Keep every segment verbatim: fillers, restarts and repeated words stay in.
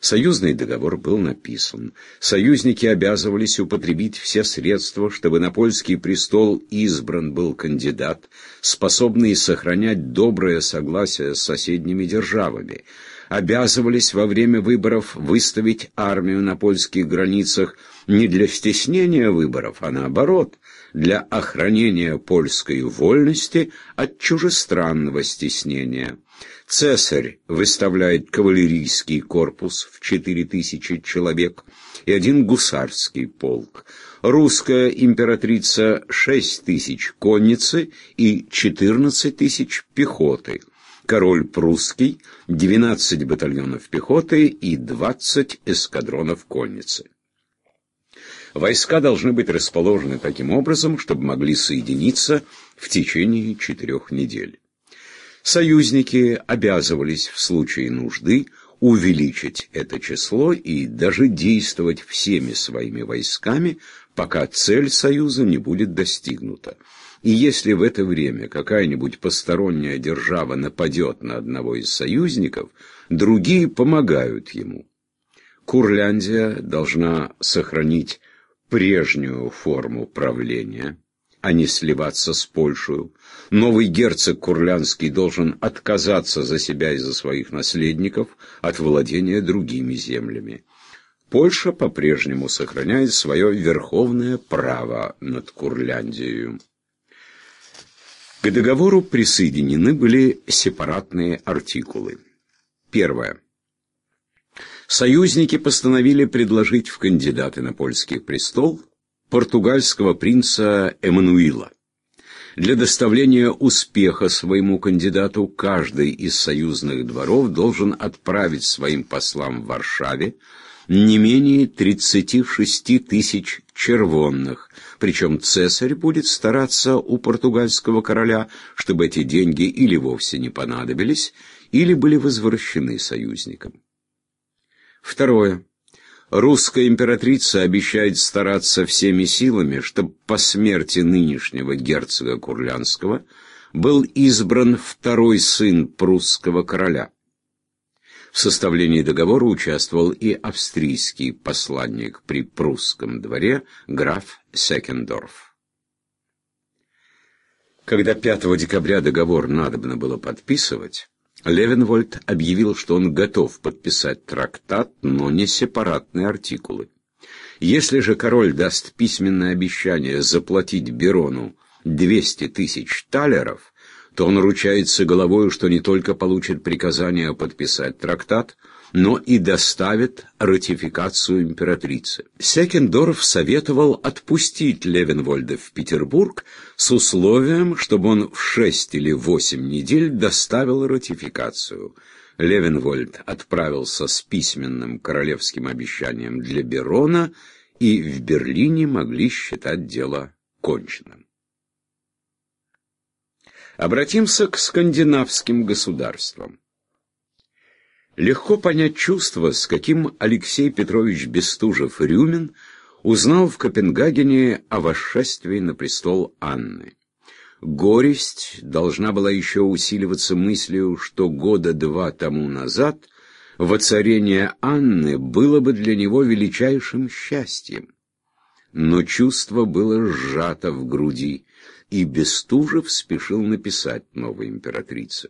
Союзный договор был написан. Союзники обязывались употребить все средства, чтобы на польский престол избран был кандидат, способный сохранять доброе согласие с соседними державами. Обязывались во время выборов выставить армию на польских границах не для стеснения выборов, а наоборот, для охранения польской вольности от чужестранного стеснения. Цесарь выставляет кавалерийский корпус в четыре тысячи человек и один гусарский полк. Русская императрица шесть тысяч конницы и четырнадцать тысяч пехоты. Король прусский двенадцать батальонов пехоты и двадцать эскадронов конницы. Войска должны быть расположены таким образом, чтобы могли соединиться в течение четырех недель. Союзники обязывались в случае нужды увеличить это число и даже действовать всеми своими войсками, пока цель союза не будет достигнута. И если в это время какая-нибудь посторонняя держава нападет на одного из союзников, другие помогают ему. Курляндия должна сохранить прежнюю форму правления, а не сливаться с Польшей. Новый герцог Курляндский должен отказаться за себя и за своих наследников от владения другими землями. Польша по-прежнему сохраняет свое верховное право над Курляндией. К договору присоединены были сепаратные артикулы. Первое. Союзники постановили предложить в кандидаты на польский престол португальского принца Эммануила. Для доставления успеха своему кандидату каждый из союзных дворов должен отправить своим послам в Варшаве не менее тридцати шести тысяч червонных, причем цесарь будет стараться у португальского короля, чтобы эти деньги или вовсе не понадобились, или были возвращены союзникам. Второе. Русская императрица обещает стараться всеми силами, чтобы по смерти нынешнего герцога Курляндского был избран второй сын прусского короля. В составлении договора участвовал и австрийский посланник при прусском дворе граф Секендорф. Когда пятого декабря договор надобно было подписывать, Левенвольд объявил, что он готов подписать трактат, но не сепаратные артикулы. Если же король даст письменное обещание заплатить Берону двести тысяч талеров, то он ручается головою, что не только получит приказание подписать трактат, но и доставит ратификацию императрицы. Секендорф советовал отпустить Левенвольда в Петербург с условием, чтобы он в шесть или восемь недель доставил ратификацию. Левенвольд отправился с письменным королевским обещанием для Берона, и в Берлине могли считать дело конченным. Обратимся к скандинавским государствам. Легко понять чувство, с каким Алексей Петрович Бестужев-Рюмин узнал в Копенгагене о восшествии на престол Анны. Горесть должна была еще усиливаться мыслью, что года два тому назад воцарение Анны было бы для него величайшим счастьем. Но чувство было сжато в груди, и Бестужев спешил написать новой императрице,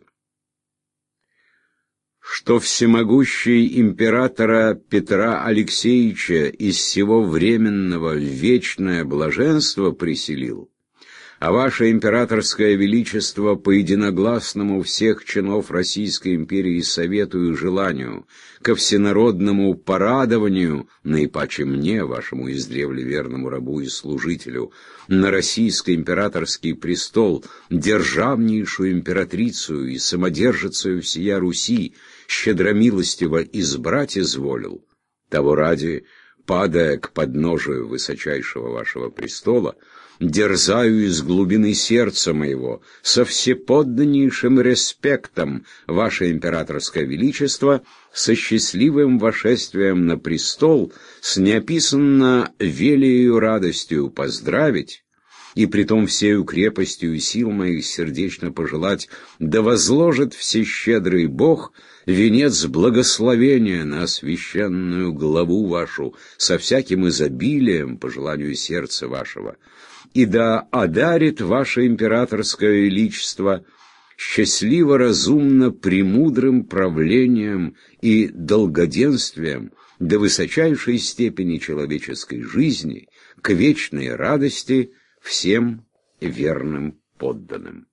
что всемогущий императора Петра Алексеевича из всего временного в вечное блаженство приселил, а ваше императорское величество по единогласному всех чинов Российской империи совету и желанию ко всенародному порадованию, наипаче мне, вашему издревле верному рабу и служителю, на российский императорский престол державнейшую императрицу и самодержицею всея Руси щедромилостиво избрать изволил, того ради, падая к подножию высочайшего вашего престола, дерзаю из глубины сердца моего со всеподданнейшим респектом ваше императорское величество, со счастливым вошествием на престол, с неописанно велею радостью поздравить и притом всею крепостью сил моих сердечно пожелать, да возложит всещедрый Бог венец благословения на священную главу вашу со всяким изобилием по желанию сердца вашего, и да одарит ваше императорское величество счастливо разумно премудрым правлением и долгоденствием до высочайшей степени человеческой жизни, к вечной радости всем верным подданным.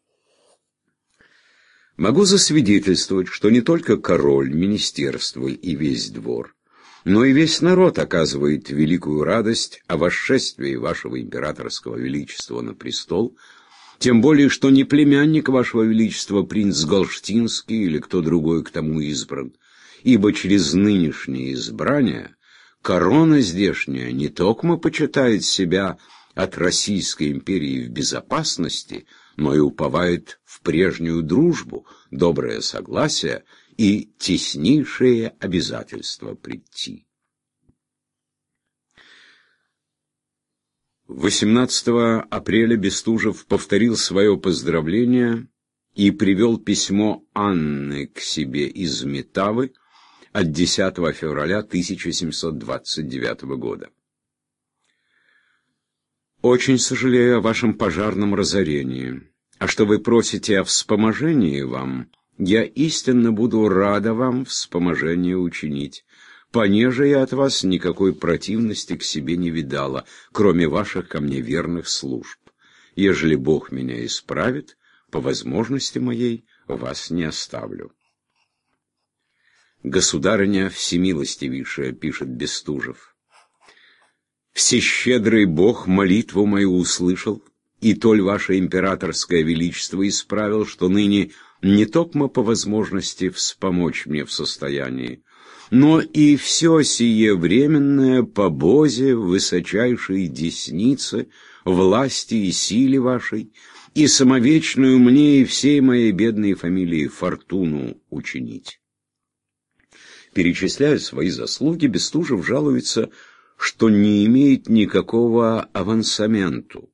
Могу засвидетельствовать, что не только король, министерство и весь двор, но и весь народ оказывает великую радость о восшествии вашего императорского величества на престол, тем более, что не племянник вашего величества, принц Галштинский или кто другой к тому избран, ибо через нынешнее избрание корона здешняя не токмо почитает себя от Российской империи в безопасности, но и уповает в прежнюю дружбу, доброе согласие и теснейшие обязательства прийти. восемнадцатого апреля Бестужев повторил свое поздравление и привел письмо Анны к себе из Метавы от десятого февраля тысяча семьсот двадцать девятого года. «Очень сожалею о вашем пожарном разорении, а что вы просите о вспоможении вам, я истинно буду рада вам вспоможение учинить. Понеже я от вас никакой противности к себе не видала, кроме ваших ко мне верных служб. Ежели Бог меня исправит, по возможности моей вас не оставлю». «Государыня всемилостивейшая», — пишет Бестужев, «всещедрый Бог молитву мою услышал, и толь ваше императорское величество исправил, что ныне не токмо по возможности вспомочь мне в состоянии, но и все сие временное по Бозе высочайшей деснице, власти и силе вашей, и самовечную мне и всей моей бедной фамилии фортуну учинить». Перечисляя свои заслуги, Бестужев жалуется, что не имеет никакого авансаменту.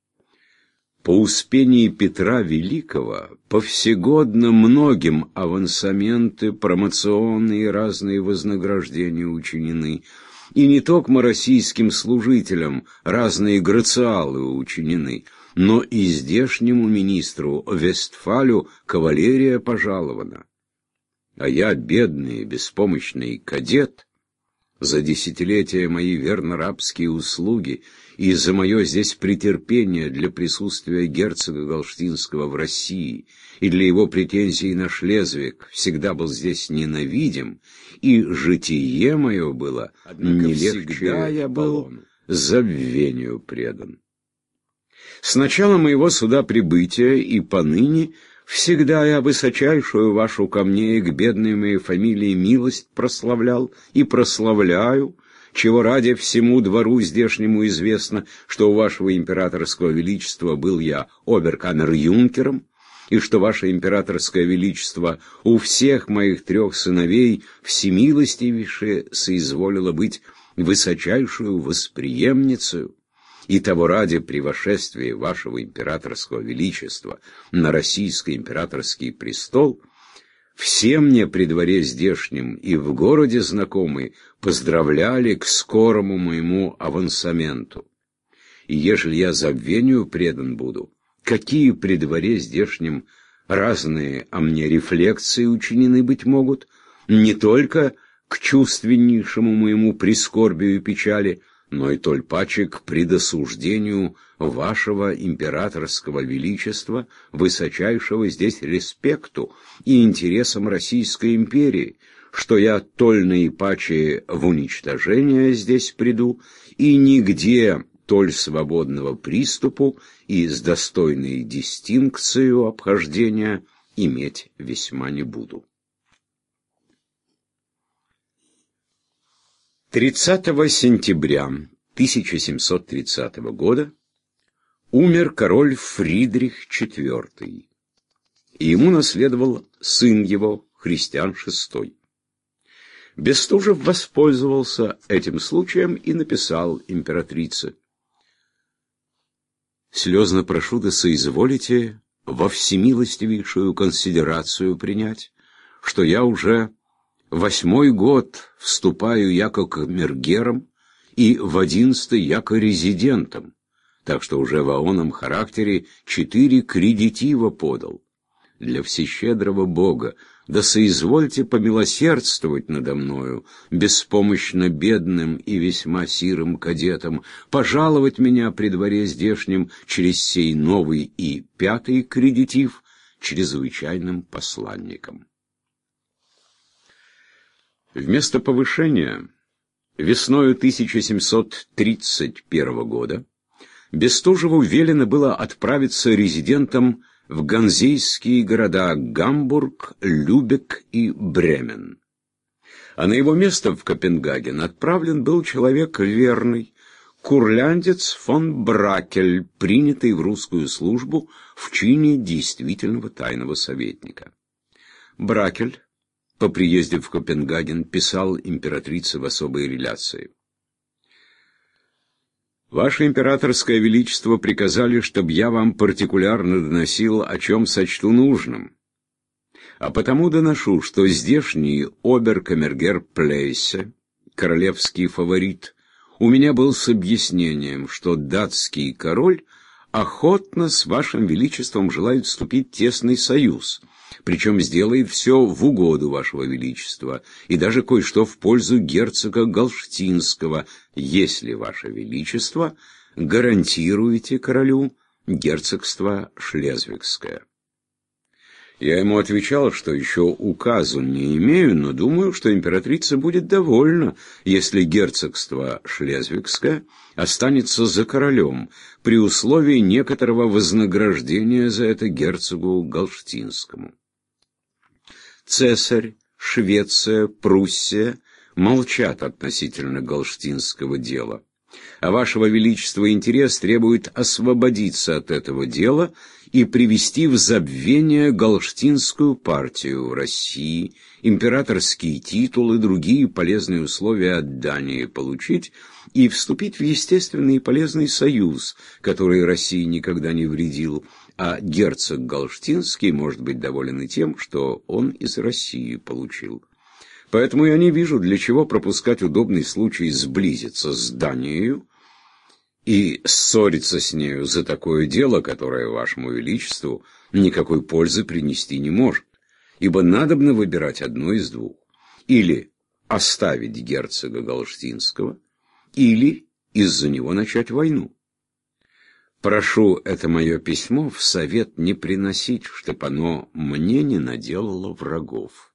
По успении Петра Великого повсегодно многим авансаменты, промоционные и разные вознаграждения учинены, и не только российским служителям разные грациалы учинены, но и здешнему министру Вестфалю кавалерия пожалована. А я, бедный, беспомощный кадет, за десятилетия мои верно-рабские услуги и за мое здесь претерпение для присутствия герцога Галштинского в России и для его претензий на Шлезвиг всегда был здесь ненавидим, и житие мое было не легче, я был забвению предан. С начала моего сюда прибытия и поныне всегда я высочайшую вашу ко мне и к бедной моей фамилии милость прославлял и прославляю, чего ради всему двору здешнему известно, что у вашего императорского величества был я оберкамер-юнкером, и что ваше императорское величество у всех моих трех сыновей всемилостивейше соизволило быть высочайшую восприемницею, и того ради при вошествии вашего императорского величества на российский императорский престол все мне при дворе здешнем и в городе знакомые поздравляли к скорому моему авансаменту. И ежели я забвению предан буду, какие при дворе здешнем разные о мне рефлексии учинены быть могут, не только к чувственнейшему моему прискорбию и печали, но и толь паче к предосуждению вашего императорского величества, высочайшего здесь респекту и интересам Российской империи, что я толь наипаче в уничтожение здесь приду, и нигде толь свободного приступу и с достойной дистинкцией обхождения иметь весьма не буду. тридцатого сентября тысяча семьсот тридцатого года умер король Фридрих четвёртый, и ему наследовал сын его, Христиан шестой. Бестужев воспользовался этим случаем и написал императрице: Слезно прошу, да соизволите во всемилостивейшую консидерацию принять, что я уже восьмой год вступаю яко камергером и в одиннадцатый яко резидентом, так что уже в оном характере четыре кредитива подал. Для всещедрого Бога, да соизвольте помилосердствовать надо мною, беспомощно бедным и весьма сирым кадетом, пожаловать меня при дворе здешнем через сей новый и пятый кредитив чрезвычайным посланником. Вместо повышения весною тысяча семьсот тридцать первого года Бестужеву велено было отправиться резидентом в ганзейские города Гамбург, Любек и Бремен. А на его место в Копенгаген отправлен был человек верный, курляндец фон Бракель, принятый в русскую службу в чине действительного тайного советника. Бракель по приезде в Копенгаген писал императрице в особой реляции: «Ваше императорское величество приказали, чтобы я вам партикулярно доносил, о чем сочту нужным. А потому доношу, что здешний обер-камергер Плейсе, королевский фаворит, у меня был с объяснением, что датский король охотно с вашим величеством желает вступить в тесный союз, причем сделает все в угоду вашего величества, и даже кое-что в пользу герцога Галштинского, если ваше величество гарантируете королю герцогство Шлезвигское». Я ему отвечал, что еще указу не имею, но думаю, что императрица будет довольна, если герцогство Шлезвигское останется за королем, при условии некоторого вознаграждения за это герцогу Галштинскому. Цесарь, Швеция, Пруссия молчат относительно галштинского дела, а вашего величества интерес требует освободиться от этого дела и привести в забвение галштинскую партию России, императорские титулы, другие полезные условия от Дании получить и вступить в естественный и полезный союз, который России никогда не вредил, а герцог Галштинский может быть доволен и тем, что он из России получил. Поэтому я не вижу, для чего пропускать удобный случай сблизиться с Данией и ссориться с нею за такое дело, которое вашему величеству никакой пользы принести не может, ибо надобно выбирать одно из двух: или оставить герцога Галштинского, или из-за него начать войну. Прошу это мое письмо в совет не приносить, чтоб оно мне не наделало врагов.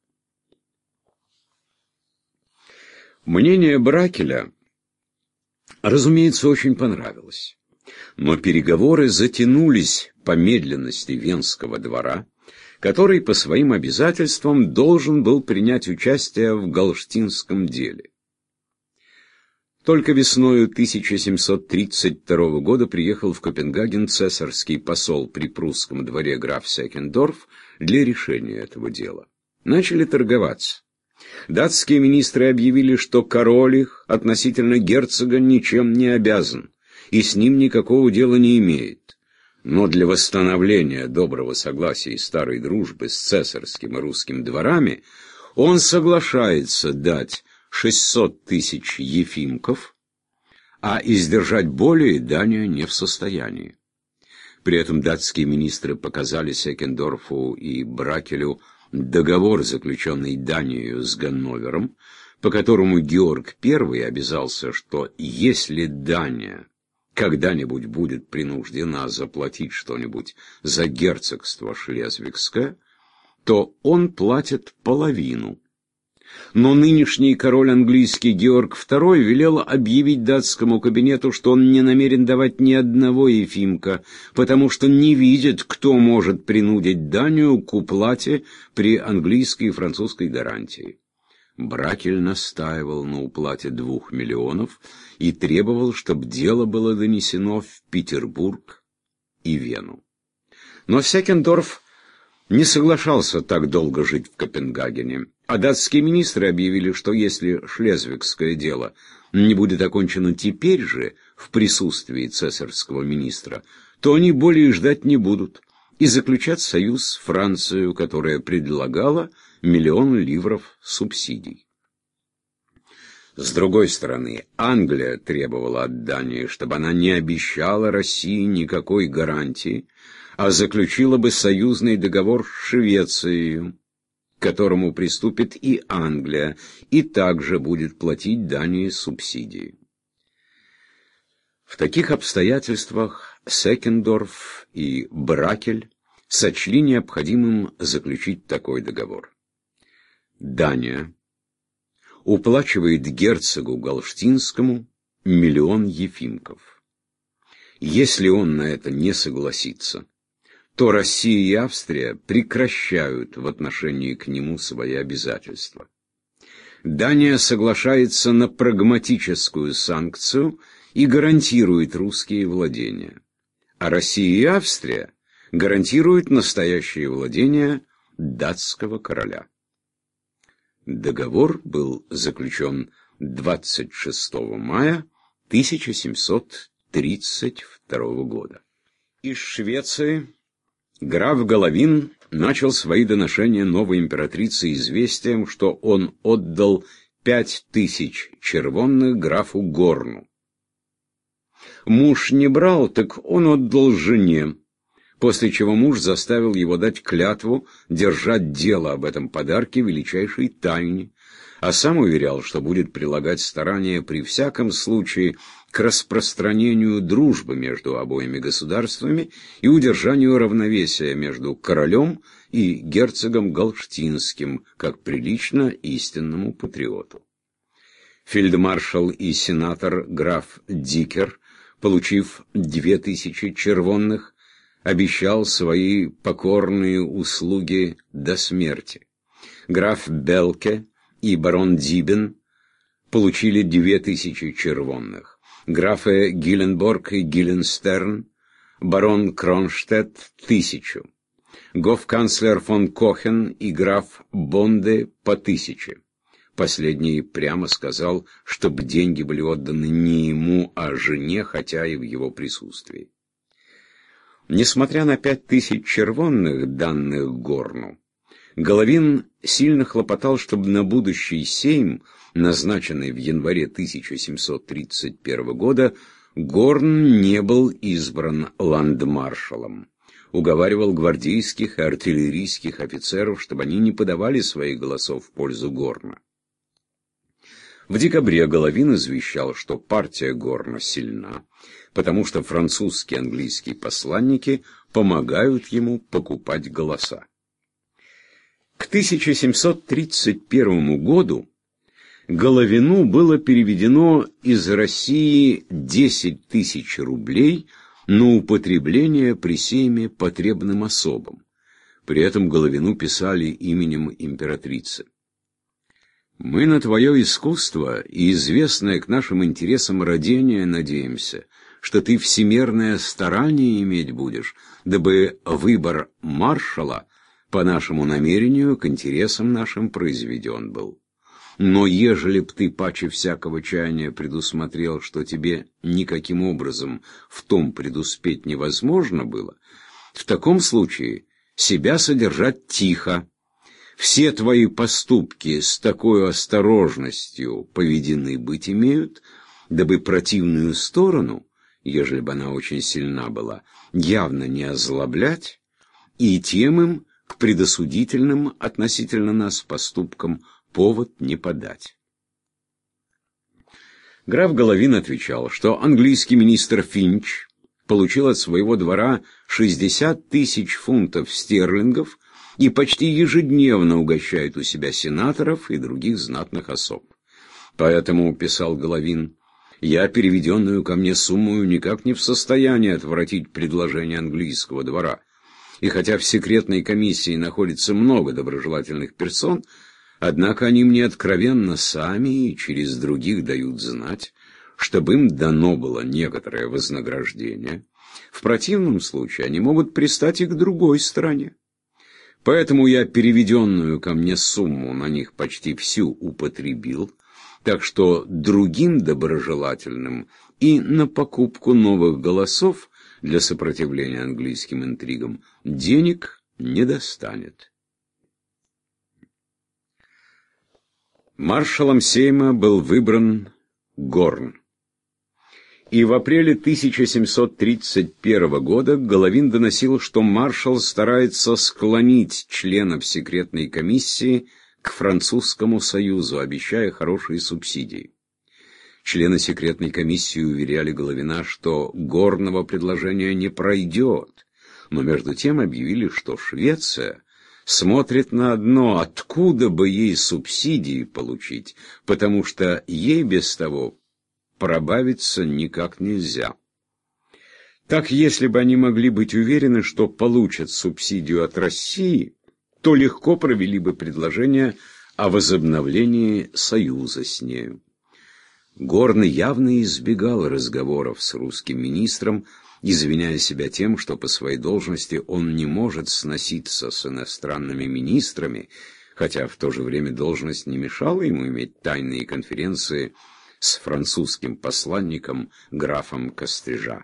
Мнение Бракеля, разумеется, очень понравилось, но переговоры затянулись по медленности Венского двора, который по своим обязательствам должен был принять участие в галштинском деле. Только весною тысяча семьсот тридцать второго года приехал в Копенгаген цесарский посол при прусском дворе граф Секендорф для решения этого дела. Начали торговаться. Датские министры объявили, что король их относительно герцога ничем не обязан и с ним никакого дела не имеет. Но для восстановления доброго согласия и старой дружбы с цесарским и русским дворами он соглашается дать шестьсот тысяч ефимков, а издержать более Дания не в состоянии. При этом датские министры показали Секендорфу и Бракелю договор, заключенный Данией с Ганновером, по которому Георг Первый обязался, что если Дания когда-нибудь будет принуждена заплатить что-нибудь за герцогство Шлезвигское, то он платит половину. Но нынешний король английский Георг Второй велел объявить датскому кабинету, что он не намерен давать ни одного ефимка, потому что не видит, кто может принудить Данию к уплате при английской и французской гарантии. Бракель настаивал на уплате двух миллионов и требовал, чтобы дело было донесено в Петербург и Вену. Но Секендорф не соглашался так долго жить в Копенгагене. А датские министры объявили, что если шлезвигское дело не будет окончено теперь же в присутствии цесарского министра, то они более ждать не будут и заключат союз с Францией, которая предлагала миллион ливров субсидий. С другой стороны, Англия требовала от Дании, чтобы она не обещала России никакой гарантии, а заключила бы союзный договор с Швецией, к которому приступит и Англия, и также будет платить Дании субсидии. В таких обстоятельствах Секкендорф и Бракель сочли необходимым заключить такой договор. Дания уплачивает герцогу Галштинскому миллион ефимков. Если он на это не согласится, то Россия и Австрия прекращают в отношении к нему свои обязательства. Дания соглашается на прагматическую санкцию и гарантирует русские владения, а Россия и Австрия гарантируют настоящее владение датского короля. Договор был заключен двадцать шестого мая тысяча семьсот тридцать второго года. Из Швеции граф Головин начал свои доношения новой императрице известием, что он отдал пять тысяч червонных графу Горну. Муж не брал, так он отдал жене, после чего муж заставил его дать клятву держать дело об этом подарке в величайшей тайне, а сам уверял, что будет прилагать старания при всяком случае к распространению дружбы между обоими государствами и удержанию равновесия между королем и герцогом Галштинским, как прилично истинному патриоту. Фельдмаршал и сенатор граф Дикер, получив две тысячи червонных, обещал свои покорные услуги до смерти. Граф Белке и барон Дибен получили две тысячи червонных. Графы Гиленборг и Гиленстерн, барон Кронштадт — тысячу. Гофканцлер фон Кохен и граф Бонде по тысяче. Последний прямо сказал, чтобы деньги были отданы не ему, а жене, хотя и в его присутствии. Несмотря на пять тысяч червонных, данных Горну, Головин сильно хлопотал, чтобы на будущий сейм, назначенный в январе тысяча семьсот тридцать первого года, Горн не был избран ландмаршалом. Уговаривал гвардейских и артиллерийских офицеров, чтобы они не подавали своих голосов в пользу Горна. В декабре Головин извещал, что партия Горна сильна, потому что французские и английские посланники помогают ему покупать голоса. К тысяча семьсот тридцать первому году Головину было переведено из России десять тысяч рублей на употребление при сейме потребным особам. При этом Головину писали именем императрицы. «Мы на твое искусство и известное к нашим интересам родение надеемся, что ты всемерное старание иметь будешь, дабы выбор маршала по нашему намерению к интересам нашим произведен был. Но ежели б ты паче всякого чаяния предусмотрел, что тебе никаким образом в том предуспеть невозможно было, в таком случае себя содержать тихо. Все твои поступки с такой осторожностью поведены быть имеют, дабы противную сторону, ежели бы она очень сильна была, явно не озлоблять, и тем им к предосудительным относительно нас поступкам повод не подать». Граф Головин отвечал, что английский министр Финч получил от своего двора шестьдесят тысяч фунтов стерлингов и почти ежедневно угощает у себя сенаторов и других знатных особ. Поэтому, писал Головин, я переведенную ко мне сумму никак не в состоянии отвратить предложение английского двора. И хотя в секретной комиссии находится много доброжелательных персон, однако они мне откровенно сами и через других дают знать, чтобы им дано было некоторое вознаграждение. В противном случае они могут пристать и к другой стороне. Поэтому я переведенную ко мне сумму на них почти всю употребил, так что другим доброжелательным и на покупку новых голосов для сопротивления английским интригам денег не достанет. Маршалом Сейма был выбран Горн. И в апреле тысяча семьсот тридцать первого года Головин доносил, что маршал старается склонить членов секретной комиссии к Французскому союзу, обещая хорошие субсидии. Члены секретной комиссии уверяли Головина, что Горного предложения не пройдет, но между тем объявили, что Швеция смотрит на одно: откуда бы ей субсидии получить, потому что ей без того пробавиться никак нельзя. Так, если бы они могли быть уверены, что получат субсидию от России, то легко провели бы предложение о возобновлении союза с нею. Горн явно избегал разговоров с русским министром, извиняя себя тем, что по своей должности он не может сноситься с иностранными министрами, хотя в то же время должность не мешала ему иметь тайные конференции с французским посланником графом Кострижа.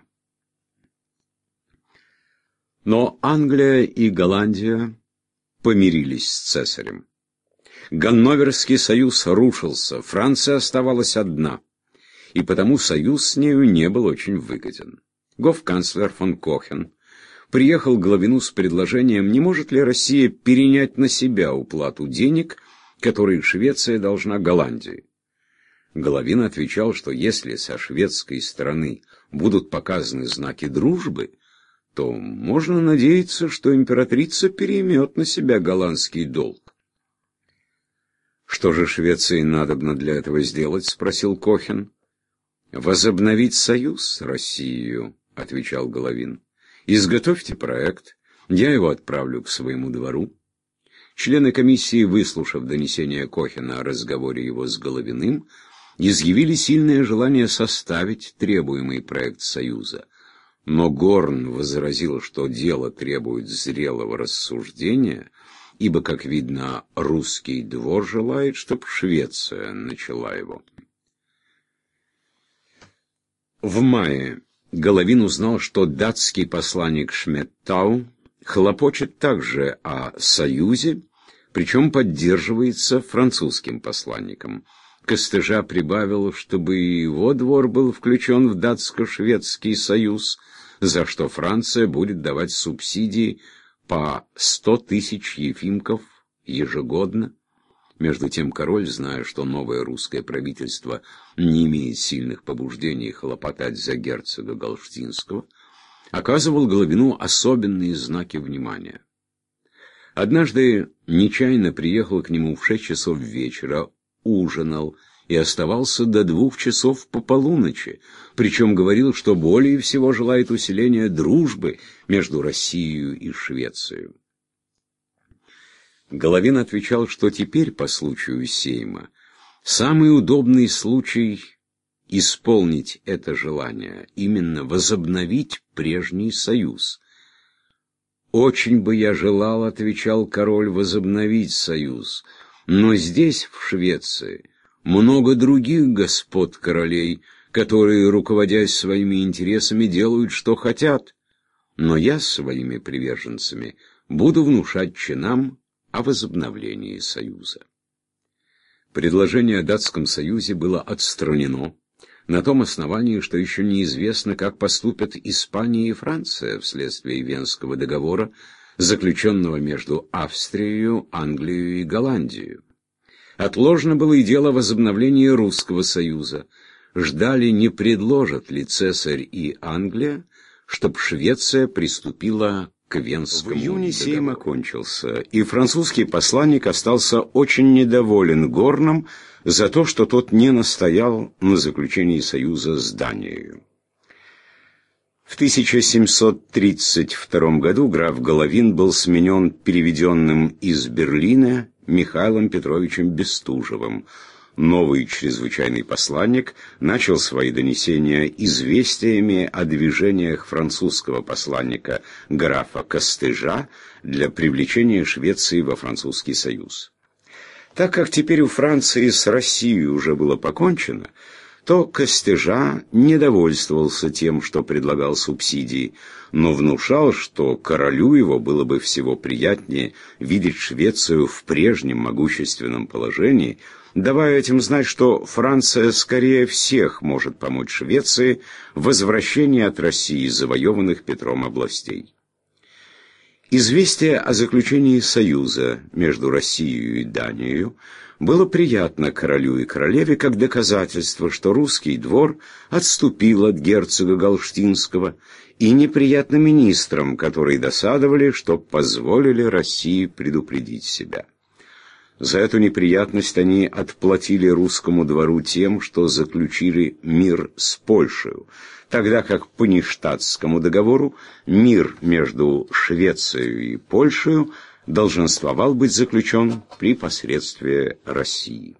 Но Англия и Голландия помирились с цесарем. Ганноверский союз рушился, Франция оставалась одна, и потому союз с нею не был очень выгоден. Гофканцлер фон Кохен приехал к Головину с предложением, не может ли Россия перенять на себя уплату денег, которые Швеция должна Голландии. Головин отвечал, что если со шведской стороны будут показаны знаки дружбы, то можно надеяться, что императрица переймет на себя голландский долг. «Что же Швеции надобно для этого сделать?» — спросил Кохен. «Возобновить союз с Россией», — отвечал Головин. «Изготовьте проект, я его отправлю к своему двору». Члены комиссии, выслушав донесение Кохена о разговоре его с Головиным, изъявили сильное желание составить требуемый проект союза. Но Горн возразил, что дело требует зрелого рассуждения, ибо, как видно, русский двор желает, чтобы Швеция начала его. В мае Головин узнал, что датский посланник Шметтау хлопочет также о союзе, причем поддерживается французским посланником. Костыжа прибавил, чтобы и его двор был включен в датско-шведский союз, за что Франция будет давать субсидии по сто тысяч ефимков ежегодно. Между тем король, зная, что новое русское правительство не имеет сильных побуждений хлопотать за герцога Галштинского, оказывал Головину особенные знаки внимания. Однажды нечаянно приехал к нему в шесть часов вечера, ужинал и оставался до двух часов по полуночи, причем говорил, что более всего желает усиления дружбы между Россией и Швецией. Головин отвечал, что теперь, по случаю Сейма, самый удобный случай исполнить это желание, именно возобновить прежний союз. «Очень бы я желал, — отвечал король, — возобновить союз, но здесь, в Швеции, много других господ-королей, которые, руководясь своими интересами, делают, что хотят, но я с своими приверженцами буду внушать чинам о возобновлении союза». Предложение о датском союзе было отстранено на том основании, что еще неизвестно, как поступят Испания и Франция вследствие Венского договора, заключенного между Австрией, Англией и Голландией. Отложено было и дело возобновления русского союза. Ждали, не предложат ли Цесарь и Англия, чтоб Швеция приступила к Венскому договору. В июне Сейм окончился, и французский посланник остался очень недоволен Горном за то, что тот не настоял на заключении союза с Данией. В тысяча семьсот тридцать втором году граф Головин был сменен переведенным из Берлина Михаилом Петровичем Бестужевым, Новый чрезвычайный посланник начал свои донесения известиями о движениях французского посланника графа Костежа для привлечения Швеции во Французский союз. Так как теперь у Франции с Россией уже было покончено, то Костежа не довольствовался тем, что предлагал субсидии, но внушал, что королю его было бы всего приятнее видеть Швецию в прежнем могущественном положении, давая этим знать, что Франция скорее всех может помочь Швеции в возвращении от России завоеванных Петром областей. Известие о заключении союза между Россией и Данией было приятно королю и королеве как доказательство, что русский двор отступил от герцога Галштинского, и неприятно министрам, которые досадовали, что позволили России предупредить себя. За эту неприятность они отплатили русскому двору тем, что заключили мир с Польшей, тогда как по Ништадтскому договору мир между Швецией и Польшей долженствовал быть заключен при посредстве России.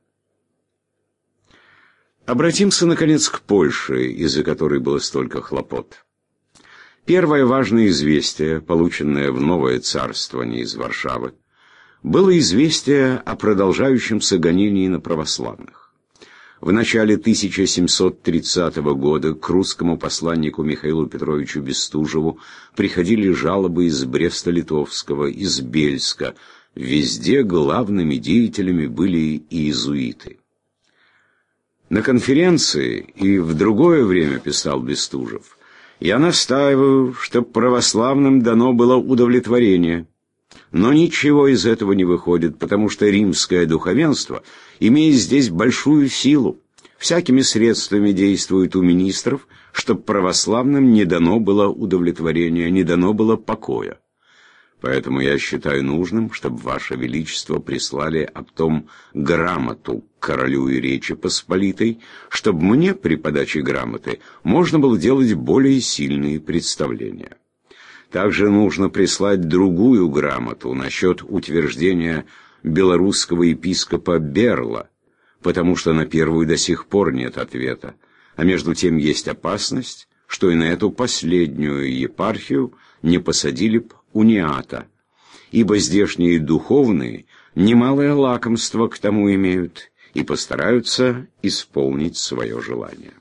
Обратимся, наконец, к Польше, из-за которой было столько хлопот. Первое важное известие, полученное в Новое царствование из Варшавы, было известие о продолжающемся гонении на православных. В начале тысяча семьсот тридцатого года к русскому посланнику Михаилу Петровичу Бестужеву приходили жалобы из Бреста-Литовского, из Бельска. Везде главными деятелями были иезуиты. На конференции и в другое время, писал Бестужев, я настаиваю, чтобы православным дано было удовлетворение. Но ничего из этого не выходит, потому что римское духовенство имеет здесь большую силу. Всякими средствами действует у министров, чтобы православным не дано было удовлетворения, не дано было покоя. Поэтому я считаю нужным, чтобы Ваше Величество прислали об том грамоту королю и Речи Посполитой, чтобы мне при подаче грамоты можно было делать более сильные представления. Также нужно прислать другую грамоту насчет утверждения белорусского епископа Берла, потому что на первую до сих пор нет ответа, а между тем есть опасность, что и на эту последнюю епархию не посадили б униата, ибо здешние духовные немалое лакомство к тому имеют и постараются исполнить свое желание.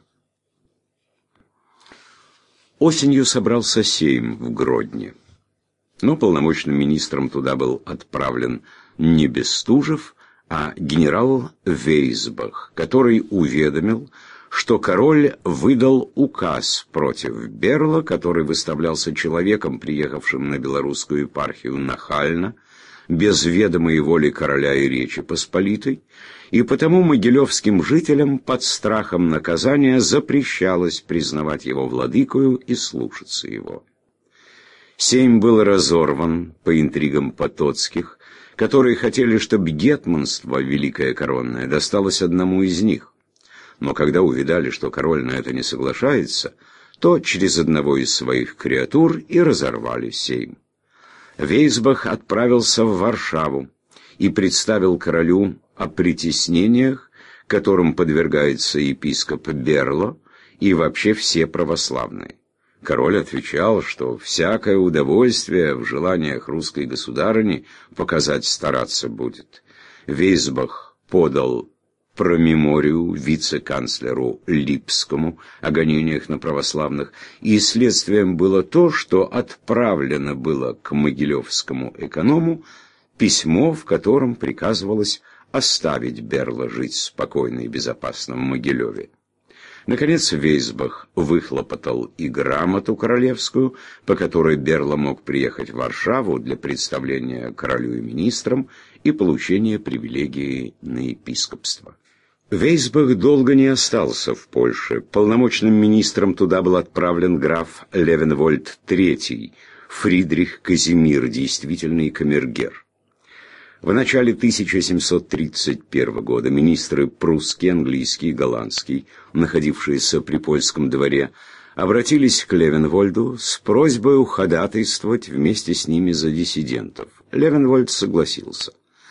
Осенью собрался Сейм в Гродне, но полномочным министром туда был отправлен не Бестужев, а генерал Вейсбах, который уведомил, что король выдал указ против Берла, который выставлялся человеком, приехавшим на белорусскую епархию нахально, без ведома и воли короля и Речи Посполитой, и потому могилевским жителям под страхом наказания запрещалось признавать его владыкою и слушаться его. Сейм был разорван по интригам Потоцких, которые хотели, чтобы гетманство великое коронное досталось одному из них. Но когда увидали, что король на это не соглашается, то через одного из своих креатур и разорвали Сейм. Вейсбах отправился в Варшаву и представил королю о притеснениях, которым подвергается епископ Берло и вообще все православные. Король отвечал, что всякое удовольствие в желаниях русской государыни показать стараться будет. Вейсбах подал промеморию вице-канцлеру Липскому о гонениях на православных, и следствием было то, что отправлено было к могилевскому эконому письмо, в котором приказывалось оставить Берла жить спокойно и безопасно в Могилеве. Наконец Вейсбах выхлопотал и грамоту королевскую, по которой Берла мог приехать в Варшаву для представления королю и министрам и получения привилегии на епископство. Вейсбах долго не остался в Польше. Полномочным министром туда был отправлен граф Левенвольд третий, Фридрих Казимир, действительный камергер. В начале тысяча семьсот тридцать первого года министры прусский, английский и голландский, находившиеся при польском дворе, обратились к Левенвольду с просьбой ходатайствовать вместе с ними за диссидентов. Левенвольд согласился.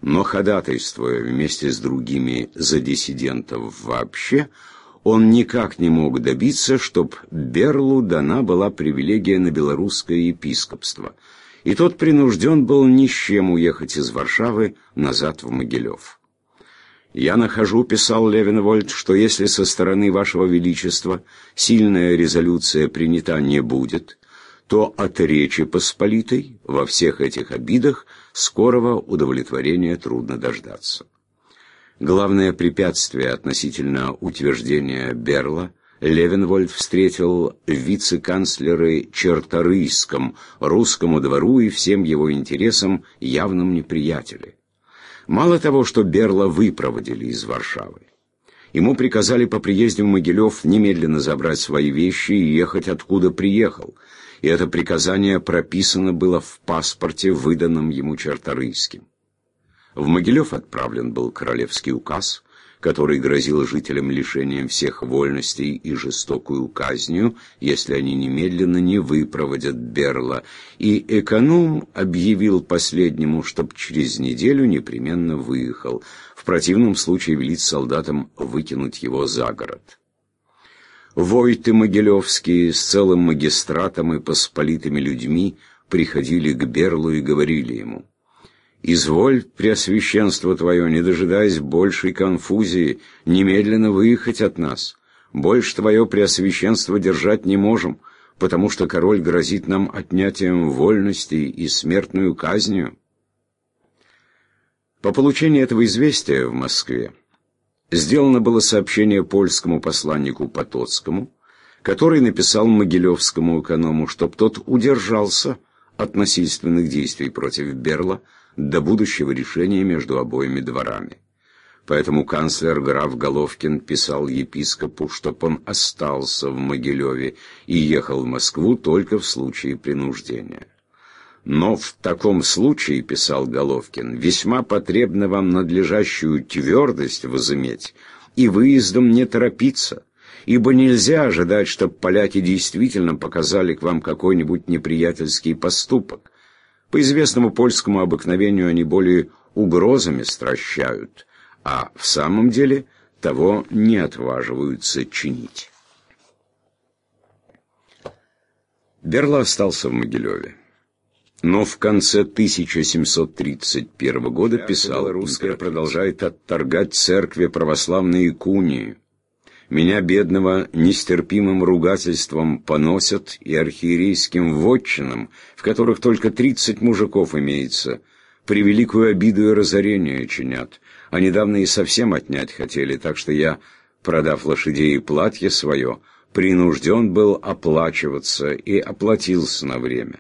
Но ходатайствуя вместе с другими за диссидентов вообще, он никак не мог добиться, чтоб Берлу дана была привилегия на белорусское епископство, и тот принужден был ни с чем уехать из Варшавы назад в Могилев. «Я нахожу, — писал Левенвольд, — что если со стороны Вашего Величества сильная резолюция принята не будет, то от Речи Посполитой во всех этих обидах скорого удовлетворения трудно дождаться». Главное препятствие относительно утверждения Берла Левенвольд встретил в вице-канцлере Черторийском, русскому двору и всем его интересам явном неприятеле. Мало того, что Берла выпроводили из Варшавы, ему приказали по приезде в Могилев немедленно забрать свои вещи и ехать откуда приехал, и это приказание прописано было в паспорте, выданном ему Черторийским. В Могилев отправлен был королевский указ, который грозил жителям лишением всех вольностей и жестокую казнью, если они немедленно не выпроводят Берла, и эконом объявил последнему, чтоб через неделю непременно выехал, в противном случае велит солдатам выкинуть его за город. Войты могилевские с целым магистратом и посполитыми людьми приходили к Берлу и говорили ему: «Изволь, Преосвященство Твое, не дожидаясь большей конфузии, немедленно выехать от нас. Больше Твое Преосвященство держать не можем, потому что король грозит нам отнятием вольностей и смертную казнью». По получении этого известия в Москве сделано было сообщение польскому посланнику Потоцкому, который написал могилевскому эконому, чтоб тот удержался от насильственных действий против Берла до будущего решения между обоими дворами. Поэтому канцлер граф Головкин писал епископу, чтоб он остался в Могилеве и ехал в Москву только в случае принуждения. «Но в таком случае, — писал Головкин, — весьма потребно вам надлежащую твердость возыметь и выездом не торопиться, ибо нельзя ожидать, чтоб поляки действительно показали к вам какой-нибудь неприятельский поступок. По известному польскому обыкновению они более угрозами стращают, а в самом деле того не отваживаются чинить». Берло остался в Могилеве, но в конце тысяча семьсот тридцать первого года писал: «Русская продолжает отторгать церкви православные кунии. Меня, бедного, нестерпимым ругательством поносят и архиерейским вотчинам, в которых только тридцать мужиков имеется, превеликую обиду и разорение чинят, а недавно и совсем отнять хотели, так что я, продав лошадей и платье свое, принужден был оплачиваться и оплатился на время.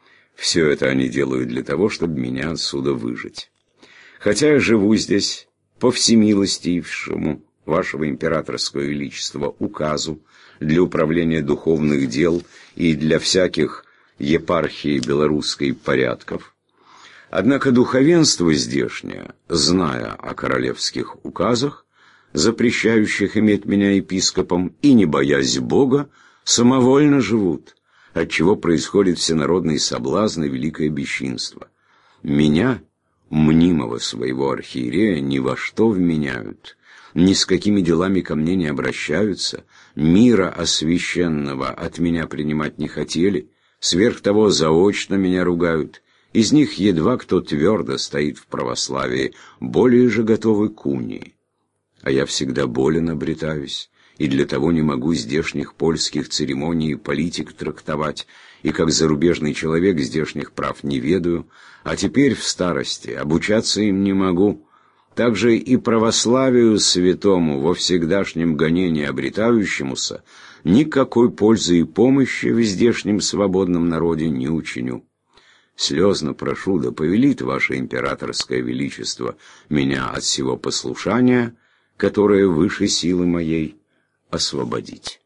Все это они делают для того, чтобы меня отсюда выжить. Хотя я живу здесь по всемилостившему Вашего Императорского Величества указу для управления духовных дел и для всяких епархий белорусской порядков. Однако духовенство здешнее, зная о королевских указах, запрещающих иметь меня епископом, и не боясь Бога, самовольно живут, отчего происходит всенародный соблазн и великое бесчинство. Меня, мнимого своего архиерея, ни во что вменяют, ни с какими делами ко мне не обращаются, мира освященного от меня принимать не хотели, сверх того заочно меня ругают. Из них едва кто твердо стоит в православии, более же готовы к унии. А я всегда болен обретаюсь, и для того не могу здешних польских церемоний и политик трактовать, и как зарубежный человек здешних прав не ведаю, а теперь в старости обучаться им не могу. Также и православию святому, во всегдашнем гонении обретающемуся, никакой пользы и помощи в здешнем свободном народе не учиню. Слезно прошу, да повелит Ваше Императорское Величество меня от всего послушания, которое выше силы моей, освободить».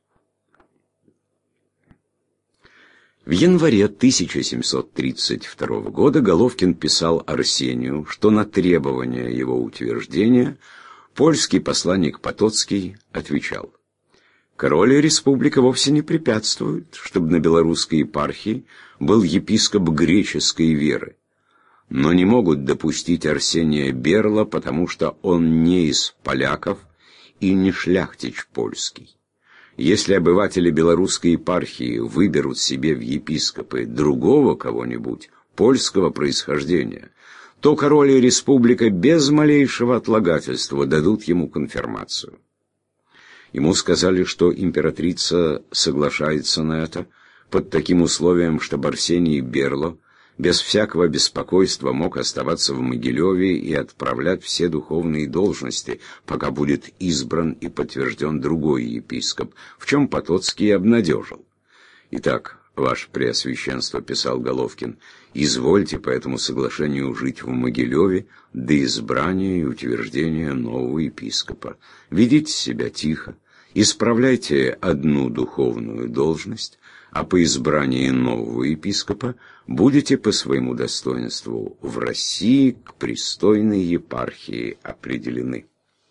В январе тысяча семьсот тридцать второго года Головкин писал Арсению, что на требование его утверждения польский посланник Потоцкий отвечал: «Король и республика вовсе не препятствуют, чтобы на белорусской епархии был епископ греческой веры. но не могут допустить Арсения Берла, потому что он не из поляков и не шляхтич польский. Если обыватели белорусской епархии выберут себе в епископы другого кого-нибудь польского происхождения, то король и республика без малейшего отлагательства дадут ему конфирмацию. Ему сказали, что императрица соглашается на это под таким условием, чтобы Арсений Берло без всякого беспокойства мог оставаться в Могилеве и отправлять все духовные должности, пока будет избран и подтвержден другой епископ, в чем Потоцкий и обнадежил. «Итак, ваше Преосвященство», — писал Головкин, — «извольте по этому соглашению жить в Могилеве до избрания и утверждения нового епископа. Ведите себя тихо, исправляйте одну духовную должность, а по избрании нового епископа будете по своему достоинству в России к престойной епархии определены».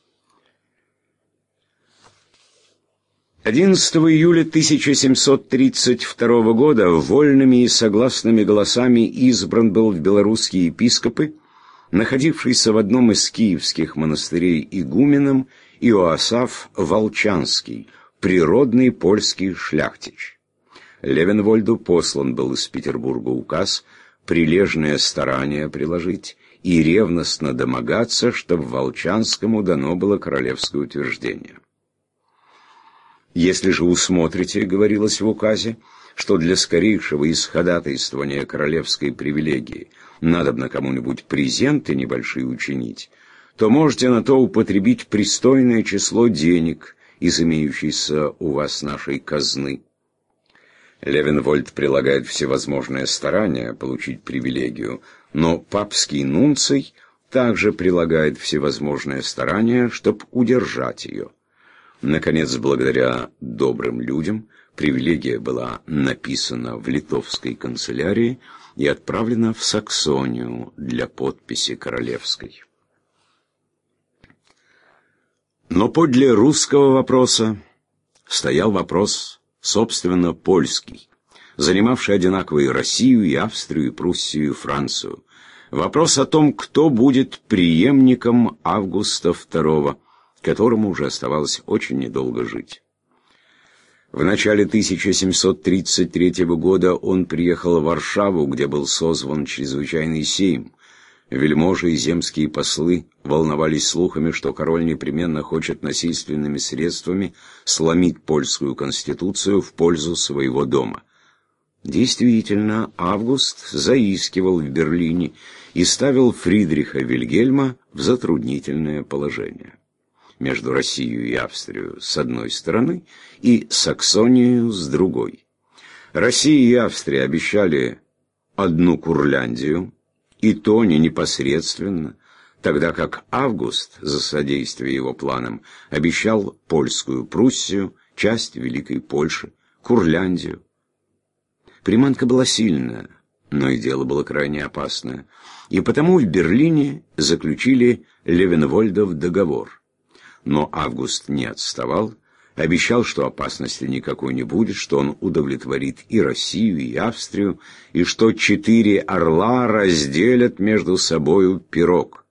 одиннадцатого июля тысяча семьсот тридцать второго года вольными и согласными голосами избран был в белорусские епископы, находившийся в одном из киевских монастырей игуменом Иоасаф Волчанский, природный польский шляхтич. Левенвольду послан был из Петербурга указ прилежное старание приложить и ревностно домогаться, чтобы Волчанскому дано было королевское утверждение. «Если же усмотрите, — говорилось в указе, — что для скорейшего исходатайствования королевской привилегии надобно кому-нибудь презенты небольшие учинить, то можете на то употребить пристойное число денег из имеющейся у вас нашей казны». Левенвольд прилагает всевозможные старания получить привилегию, но папский нунций также прилагает всевозможные старания, чтобы удержать ее. Наконец, благодаря добрым людям, привилегия была написана в литовской канцелярии и отправлена в Саксонию для подписи королевской. Но подле русского вопроса стоял вопрос, собственно, польский, занимавший одинаково и Россию, и Австрию, и Пруссию, и Францию. Вопрос о том, кто будет преемником Августа второго, которому уже оставалось очень недолго жить. В начале тысяча семьсот тридцать третьего года он приехал в Варшаву, где был созван чрезвычайный сейм. Вельможи и земские послы волновались слухами, что король непременно хочет насильственными средствами сломить польскую конституцию в пользу своего дома. Действительно, Август заискивал в Берлине и ставил Фридриха Вильгельма в затруднительное положение. Между Россией и Австрией с одной стороны и Саксонией с другой. Россия и Австрия обещали одну Курляндию, и то не непосредственно, тогда как Август за содействие его планам обещал польскую Пруссию, часть Великой Польши, Курляндию. Приманка была сильная, но и дело было крайне опасное, и потому в Берлине заключили Левенвольдов договор. Но Август не отставал, обещал, что опасности никакой не будет, что он удовлетворит и Россию, и Австрию, и что четыре орла разделят между собою пирог.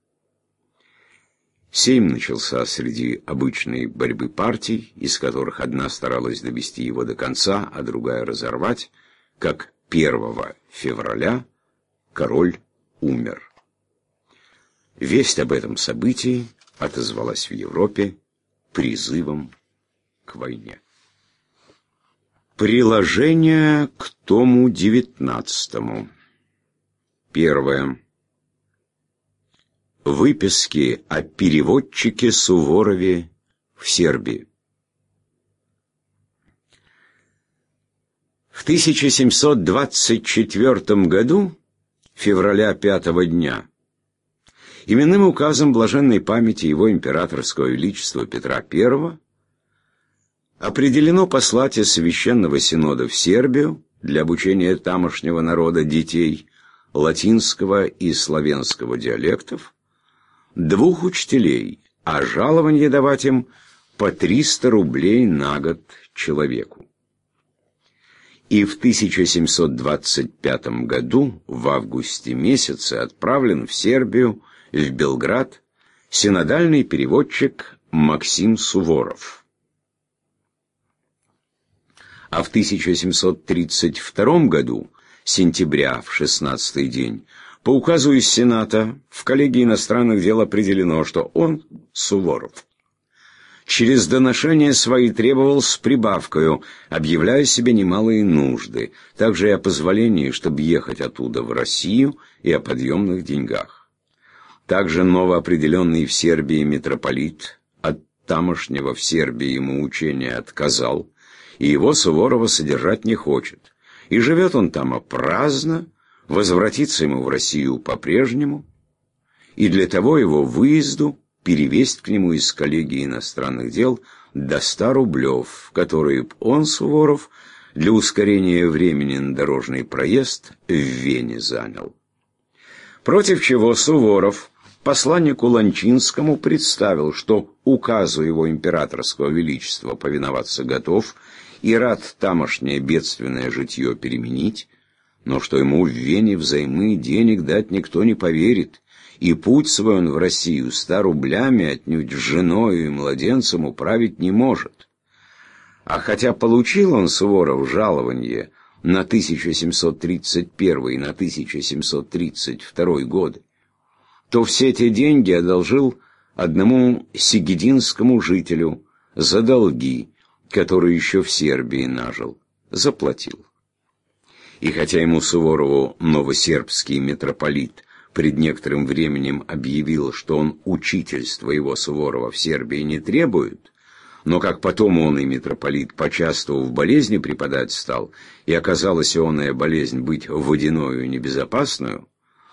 Сейм начался среди обычной борьбы партий, из которых одна старалась довести его до конца, а другая разорвать, как первого февраля король умер. Весть об этом событии отозвалась в Европе призывом к войне. Приложение к тому девятнадцатому. Первое. Выписки о переводчике Суворове в Сербии. В тысяча семьсот двадцать четвёртом году, февраля пятого дня, именным указом блаженной памяти его императорского величества Петра Первого определено послать из Священного Синода в Сербию для обучения тамошнего народа детей латинского и славянского диалектов двух учителей, а жалование давать им по триста рублей на год человеку. и в тысяча семьсот двадцать пятом году, в августе месяце, отправлен в Сербию, в Белград, синодальный переводчик Максим Суворов. А в тысяча семьсот тридцать втором году, сентября, в шестнадцатый день, по указу из Сената в коллегии иностранных дел определено, что он, Суворов, через доношения свои требовал с прибавкою, объявляя себе немалые нужды, также и о позволении, чтобы ехать оттуда в Россию, и о подъемных деньгах. Также новоопределенный в Сербии митрополит от тамошнего в Сербии ему учения отказал, и его Суворова содержать не хочет. И живет он там праздно, возвратиться ему в Россию по-прежнему, и для того его выезду перевесть к нему из коллегии иностранных дел до ста рублев, которые он, Суворов, для ускорения времени на дорожный проезд в Вене занял. Против чего Суворов посланнику Ланчинскому представил, что указу его императорского величества повиноваться готов и рад тамошнее бедственное житье переменить, но что ему в Вене взаймы денег дать никто не поверит, и путь свой он в Россию ста рублями отнюдь с женою и младенцем управить не может. А хотя получил он, Суворов, жалованье на тысяча семьсот тридцать первый и на тысяча семьсот тридцать второй годы, то все эти деньги одолжил одному сигединскому жителю за долги, которые еще в Сербии нажил, заплатил. И хотя ему, Суворову, новосербский митрополит пред некоторым временем объявил, что он учительство его, Суворова, в Сербии не требует, но как потом он и митрополит почасту в болезни преподать стал, и оказалась ионная болезнь быть водяною и небезопасную,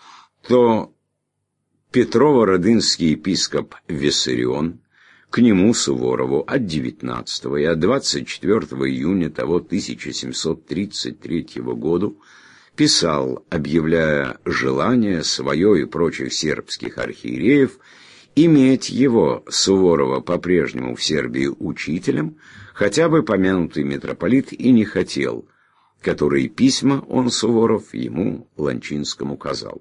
то Петрово-Родынский епископ Виссарион к нему, Суворову, от девятнадцатого и от двадцать четвёртого июня того тысяча семьсот тридцать третьего году писал, объявляя желание свое и прочих сербских архиереев иметь его, Суворова, по-прежнему в Сербии учителем, хотя бы помянутый митрополит и не хотел, которые письма он, Суворов, ему, Ланчинскому, казал.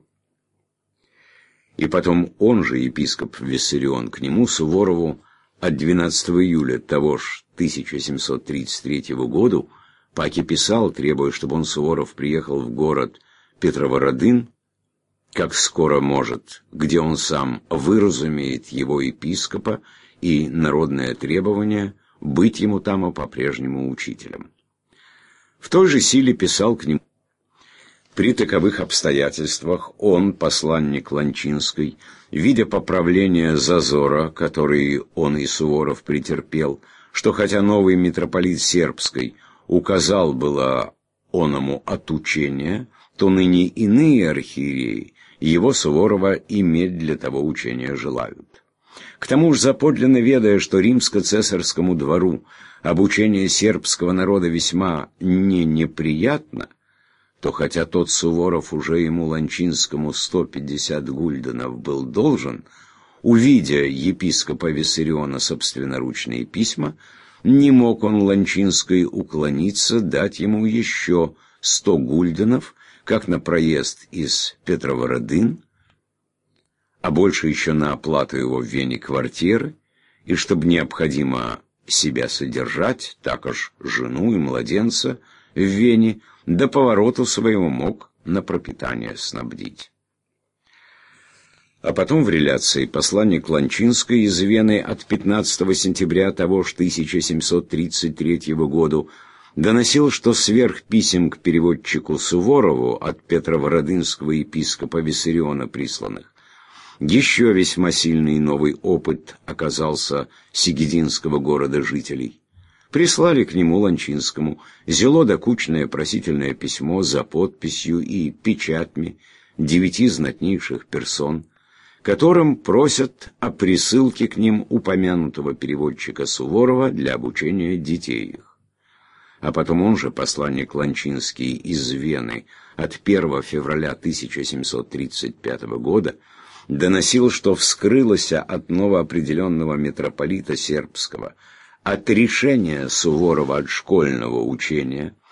И потом он же, епископ Виссарион, к нему, Суворову, от двенадцатого июля того ж тысяча семьсот тридцать третьего году паки писал, требуя, чтобы он, Суворов, приехал в город Петровородын, как скоро может, где он сам выразумеет его епископа и народное требование быть ему там и по-прежнему учителем. В той же силе писал к нему. При таковых обстоятельствах он, посланник Ланчинской, видя поправление зазора, который он и Суворов претерпел, что хотя новый митрополит Сербской указал было оному отучения, то ныне иные архиереи его, Суворова, иметь для того учения желают. К тому же заподлинно ведая, что римско-цесарскому двору обучение сербского народа весьма не неприятно, то хотя тот Суворов уже ему Ланчинскому сто пятьдесят гульденов был должен, увидя епископа Виссариона собственноручные письма, не мог он Ланчинской уклониться дать ему еще сто гульденов, как на проезд из Петровородын, а больше еще на оплату его в Вене квартиры, и чтобы необходимо себя содержать, так уж жену и младенца в Вене, до повороту своего мог на пропитание снабдить. А потом в реляции посланник Ланчинской из Вены от пятнадцатого сентября того ж тысяча семьсот тридцать третьего года доносил, что сверх писем к переводчику Суворову от Петровородынского епископа Виссариона присланных, еще весьма сильный новый опыт оказался сигединского города жителей. Прислали к нему Ланчинскому зело докучное просительное письмо за подписью и печатьми девяти знатнейших персон, которым просят о присылке к ним упомянутого переводчика Суворова для обучения детей их. А потом он же, посланник Ланчинский из Вены, от первого февраля тысяча семьсот тридцать пятого года доносил, что вскрылось от новоопределенного митрополита сербского от решения Суворова от школьного учения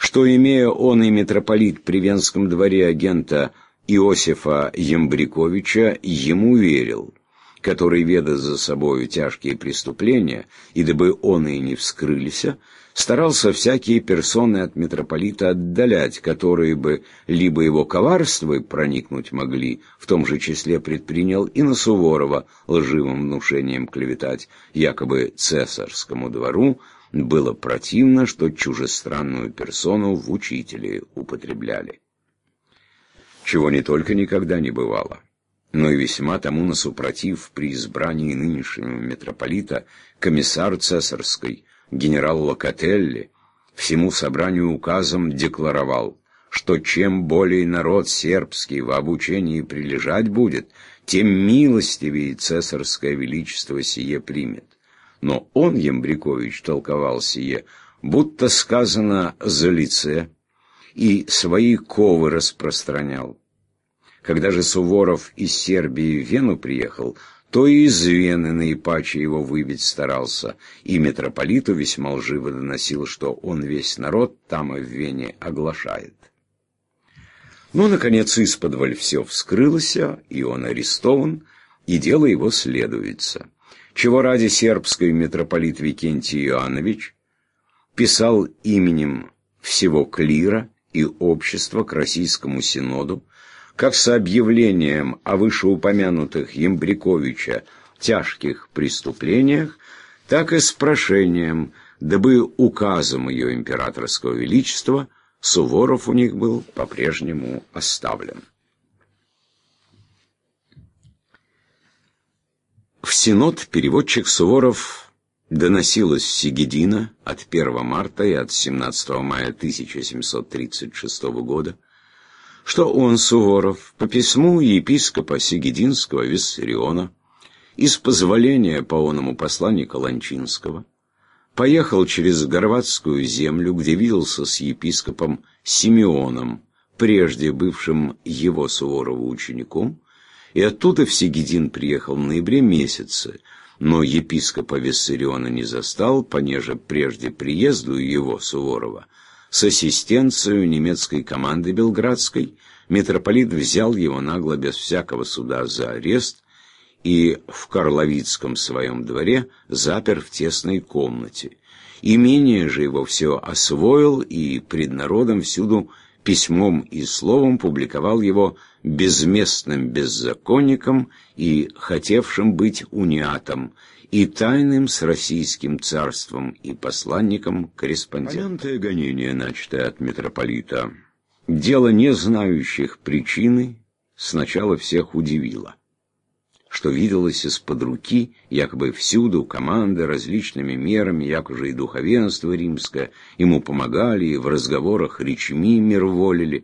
что, имея он и митрополит при Венском дворе агента Иосифа Ямбриковича, ему верил, который, веда за собою тяжкие преступления, и дабы он и не вскрылися, старался всякие персоны от митрополита отдалять, которые бы либо его коварство проникнуть могли, в том же числе предпринял и на Суворова лживым внушением клеветать, якобы цесарскому двору было противно, что чужестранную персону в учители употребляли. Чего не только никогда не бывало, но и весьма тому насупротив при избрании нынешнего митрополита комиссар цесарской генерал Локотелли всему собранию указом декларовал, что чем более народ сербский в обучении прилежать будет, тем милостивее цесарское величество сие примет. Но он, Ямбрикович, толковал сие, будто сказано за лице, и свои ковы распространял. Когда же Суворов из Сербии в Вену приехал, то и из Вены наипаче его выбить старался, и митрополиту весьма лживо доносил, что он весь народ там и в Вене оглашает. Ну, наконец, исподволь все вскрылось, и он арестован, и дело его следуется. Чего ради сербский митрополит Викентий Иоаннович писал именем всего клира и общества к Российскому Синоду, как с объявлением о вышеупомянутых Ямбриковича тяжких преступлениях, так и с прошением, дабы указом ее императорского величества Суворов у них был по-прежнему оставлен. В Синод переводчик Суворов доносил из Сигедина от первого марта и от семнадцатого мая тысяча семьсот тридцать шестого года, что он, Суворов, по письму епископа Сигединского Виссариона, из позволения по оному посланника Ланчинского, поехал через Горватскую землю, где виделся с епископом Симеоном, прежде бывшим его Суворова учеником, и оттуда в Сигедин приехал в ноябре месяце, но епископа Виссариона не застал, понеже прежде приезду его, Суворова, с ассистенцией немецкой команды белградской, митрополит взял его нагло без всякого суда за арест и в Карловицком своем дворе запер в тесной комнате. Имение же его все освоил и пред народом всюду письмом и словом публиковал его безместным беззаконником и хотевшим быть униатом, и тайным с российским царством и посланником корреспондентом. Помянутое гонение, начатое от митрополита, дело не знающих причины, сначала всех удивило. Что виделось из-под руки, якобы всюду команды различными мерами, якоже и духовенство римское, ему помогали и в разговорах речми мирволили.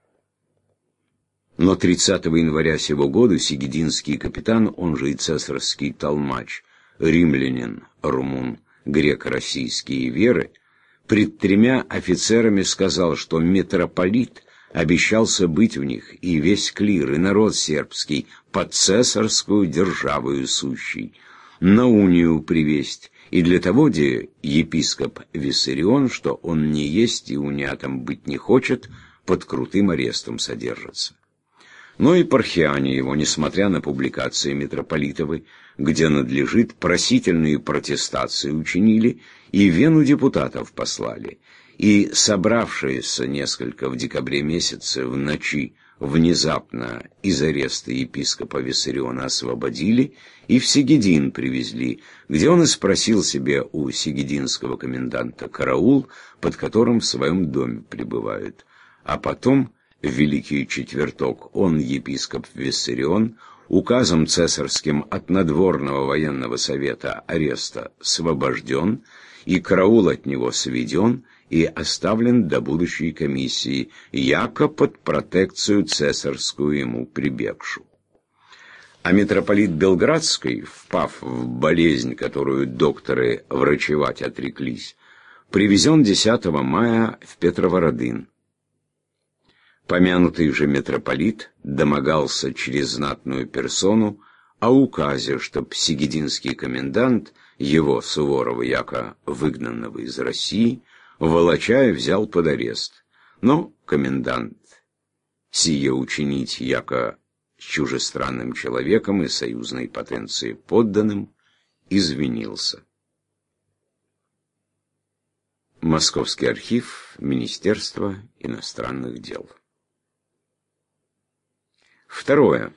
Но тридцатого января сего года сигединский капитан, он же и цесарский толмач, римлянин, румун, греко-российские веры, пред тремя офицерами сказал, что митрополит обещался быть у них, и весь клир, и народ сербский, под цесарскую державою сущий, на унию привесть, и для того, где епископ Виссарион, что он не есть и униатом быть не хочет, под крутым арестом содержится. Но и епархиане его, несмотря на публикации митрополитовой, где надлежит, просительные протестации учинили, и в Вену депутатов послали, и собравшиеся несколько в декабре месяце в ночи внезапно из ареста епископа Виссариона освободили и в Сигедин привезли, где он и спросил себе у сигединского коменданта караул, под которым в своем доме пребывает, а потом в Великий Четверток он, епископ Виссарион, указом цесарским от надворного военного совета ареста освобожден, и караул от него сведен и оставлен до будущей комиссии, яко под протекцию цесарскую ему прибегшу. А митрополит Белградский, впав в болезнь, которую докторы врачевать отреклись, привезен десятого мая в Петровородын. Помянутый же митрополит домогался через знатную персону о указе, чтоб сигединский комендант, его, Суворова, яко выгнанного из России, волочая взял под арест. Но комендант сие учинить яко с чужестранным человеком и союзной потенцией подданным извинился. Московский архив Министерства иностранных дел. Второе.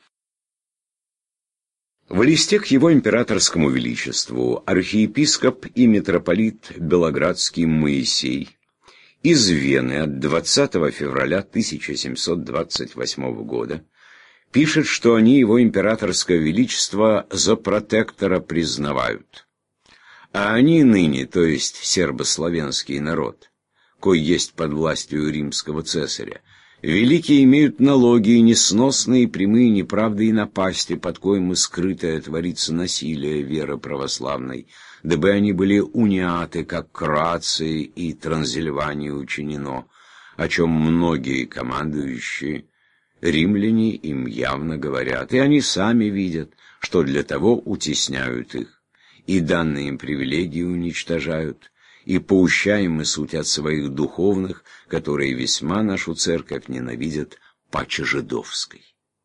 В листе к его императорскому величеству архиепископ и митрополит Белоградский Моисей из Вены от двадцатого февраля тысяча семьсот двадцать восьмого года пишет, что они его императорское величество за протектора признавают. А они ныне, то есть сербославянский народ, кой есть под властью римского цесаря, великие имеют налоги и несносные прямые неправды и напасти, под коим и скрытое творится насилие веры православной, дабы они были уняты, как Крации и Трансильвании учинено, о чем многие командующие римляне им явно говорят, и они сами видят, что для того утесняют их, и данные им привилегии уничтожают, и поущаемы суть от своих духовных, которые весьма нашу церковь ненавидят паче жидовской.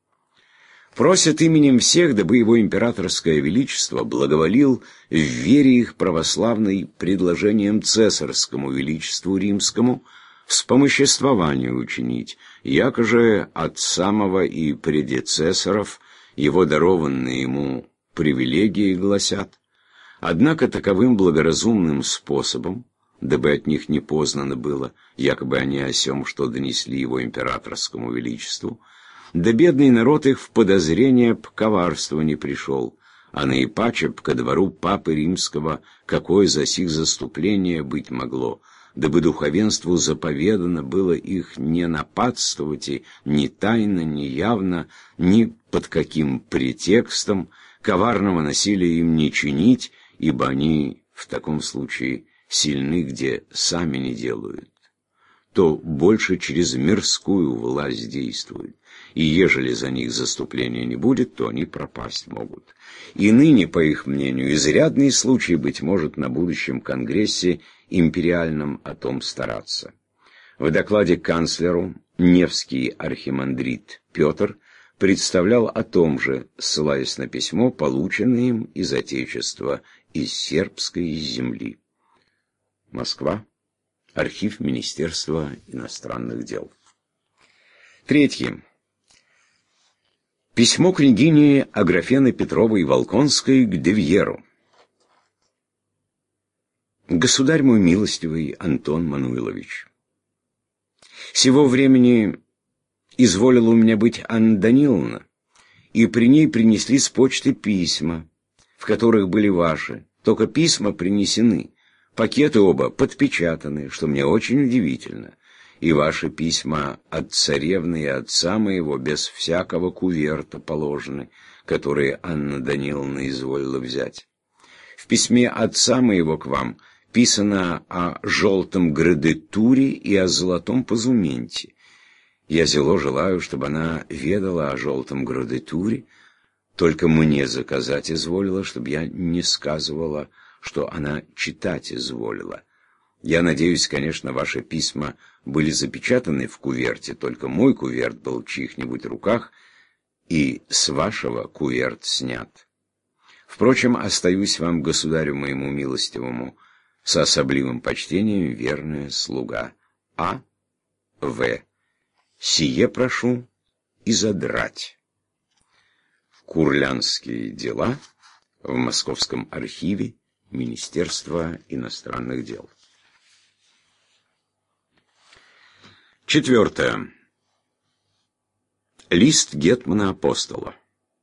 Просят именем всех, дабы его императорское величество благоволил в вере их православной предложением цесарскому величеству римскому вспомоществование учинить, яко же от самого и преде цесаров его дарованные ему привилегии гласят. Однако таковым благоразумным способом, дабы от них не познано было, якобы они о сем, что донесли его императорскому величеству, да бедный народ их в подозрение б коварства не пришел, а наипаче б ко двору папы римского какое за сих заступление быть могло, дабы духовенству заповедано было их не нападствовать и ни тайно, ни явно, ни под каким претекстом коварного насилия им не чинить, ибо они в таком случае сильны, где сами не делают, то больше через мирскую власть действуют, и ежели за них заступления не будет, то они пропасть могут. И ныне, по их мнению, изрядный случай, быть может, на будущем конгрессе империальном о том стараться. В докладе канцлеру Невский архимандрит Петр представлял о том же, ссылаясь на письмо, полученное им из Отечества, из сербской земли. Москва. Архив Министерства иностранных дел. Третье. Письмо княгини Аграфены Петровой Волконской к Девьеру. Государь мой милостивый Антон Мануилович, сего времени изволила у меня быть Анна Даниловна, и при ней принесли с почты письма, в которых были ваши, только письма принесены, пакеты оба подпечатаны, что мне очень удивительно, и ваши письма от царевны и отца моего без всякого куверта положены, которые Анна Даниловна изволила взять. В письме отца моего к вам писано о желтом градитуре и о золотом позументе. Я зело желаю, чтобы она ведала о желтом градитуре, только мне заказать изволила, чтобы я не сказывала, что она читать изволила. Я надеюсь, конечно, ваши письма были запечатаны в куверте, только мой куверт был в чьих-нибудь руках, и с вашего куверт снят. Впрочем, остаюсь вам, государю моему милостивому, с особливым почтением верная слуга А. В. Сие прошу и задрать. Курлянские дела в Московском архиве Министерства иностранных дел. Четвертое. Лист гетмана Апостола.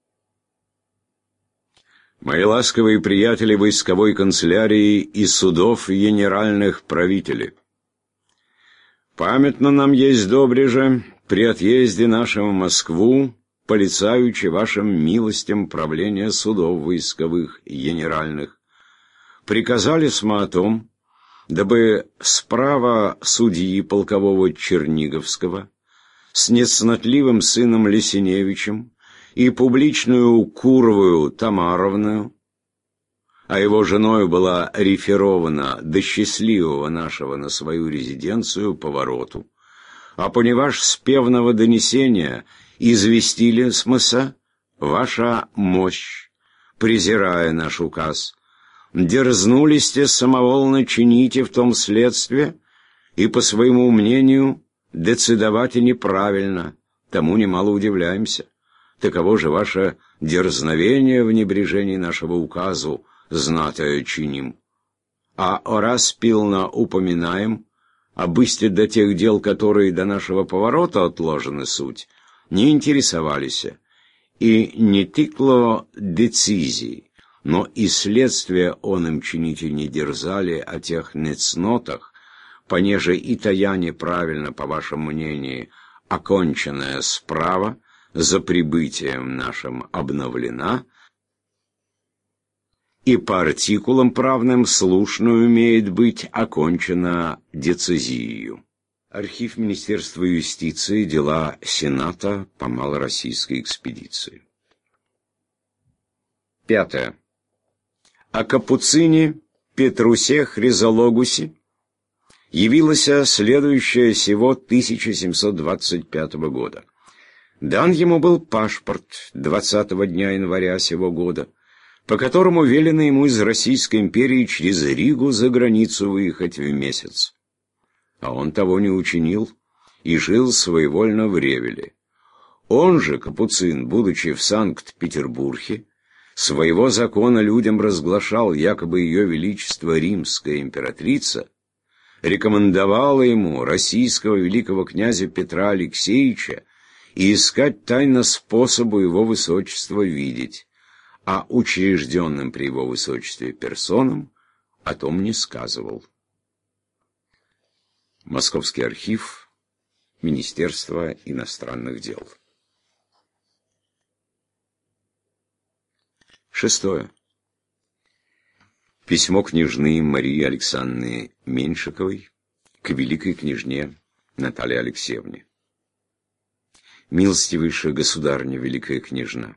Мои ласковые приятели войсковой канцелярии и судов генеральных правителей, памятно нам есть добре же при отъезде нашем в Москву, полицаючи вашим милостям правления судов войсковых генеральных, приказали смо о том, дабы справа судьи полкового Черниговского с нецнотливым сыном Лесиневичем и публичную Куровую Тамаровную а его женой была реферована до счастливого нашего на свою резиденцию повороту, а поневаж с певного донесения известили смыса ваша мощь, презирая наш указ, дерзнулись-те самовольно чините в том следствие, и, по своему мнению, децидовать и неправильно, тому немало удивляемся. Таково же ваше дерзновение в небрежении нашего указу, знатое чиним. А раз пилно упоминаем, об исте до тех дел, которые до нашего поворота отложены суть, не интересовались, и не тыкло децизии, но и следствие он им чините не дерзали о тех нецнотах, понеже и тая неправильно, по вашему мнению, оконченная справа, за прибытием нашим обновлена, и по артикулам правным слушно умеет быть окончена децизией. Архив Министерства юстиции, дела Сената по малороссийской экспедиции. Пятое. О Капуцине Петрусе Хризологусе явилась следующая сего тысяча семьсот двадцать пятого года. Дан ему был пашпорт двадцатого дня января сего года, по которому велено ему из Российской империи через Ригу за границу выехать в месяц. А он того не учинил и жил своевольно в Ревеле. Он же, Капуцин, будучи в Санкт-Петербурге, своего закона людям разглашал, якобы ее величество римская императрица рекомендовала ему, российского великого князя Петра Алексеевича, и искать тайно способу его высочества видеть, а учрежденным при его высочестве персонам о том не сказывал. Московский архив, Министерство иностранных дел. Шестое. Письмо княжны Марии Александровны Меньшиковой к великой княжне Наталье Алексеевне. Милостивейшая государыня, великая княжна,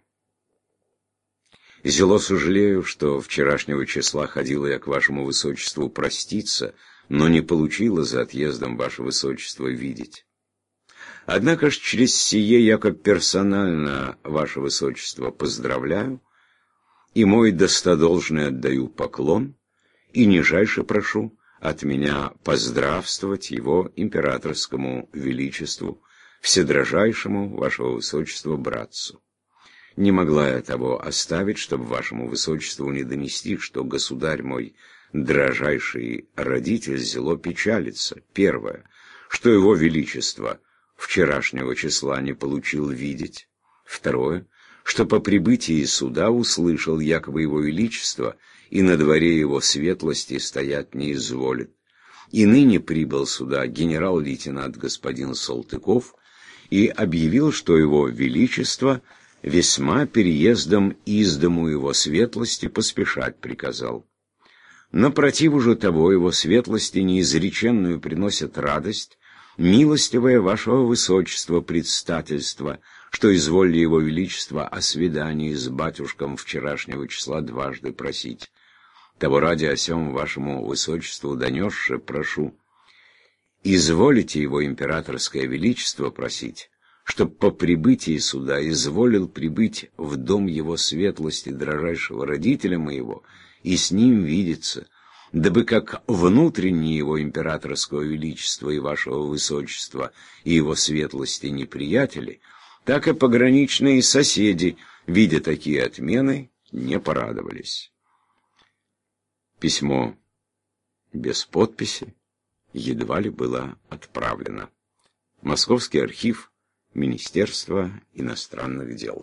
зело сожалею, что вчерашнего числа ходила я к вашему высочеству проститься, но не получила за отъездом ваше высочество видеть. Однако ж через сие яко персонально ваше высочество поздравляю, и мой достодолжный отдаю поклон, и нижайше прошу от меня поздравствовать его императорскому величеству, вседрожайшему вашего высочества братцу. Не могла я того оставить, чтобы вашему высочеству не донести, что государь мой, дрожайший родитель, зело печалится. Первое, что его величество вчерашнего числа не получил видеть. Второе, что по прибытии суда услышал, якобы его величество, и на дворе его светлости стоять не изволит. И ныне прибыл сюда генерал-лейтенант господин Салтыков и объявил, что его величество весьма переездом из дому его светлости поспешать приказал. Напротив же того его светлости неизреченную приносят радость, милостивое вашего высочества предстательства, что изволили его величество о свидании с батюшком вчерашнего числа дважды просить. Того ради о сем вашему высочеству донесше прошу, изволите его императорское величество просить, чтоб по прибытии сюда изволил прибыть в дом его светлости дрожайшего родителя моего и с ним видеться, дабы как внутренние его императорского величества и вашего высочества и его светлости неприятели, так и пограничные соседи, видя такие отмены, не порадовались. Письмо без подписи едва ли было отправлено. Московский архив, Министерство иностранных дел.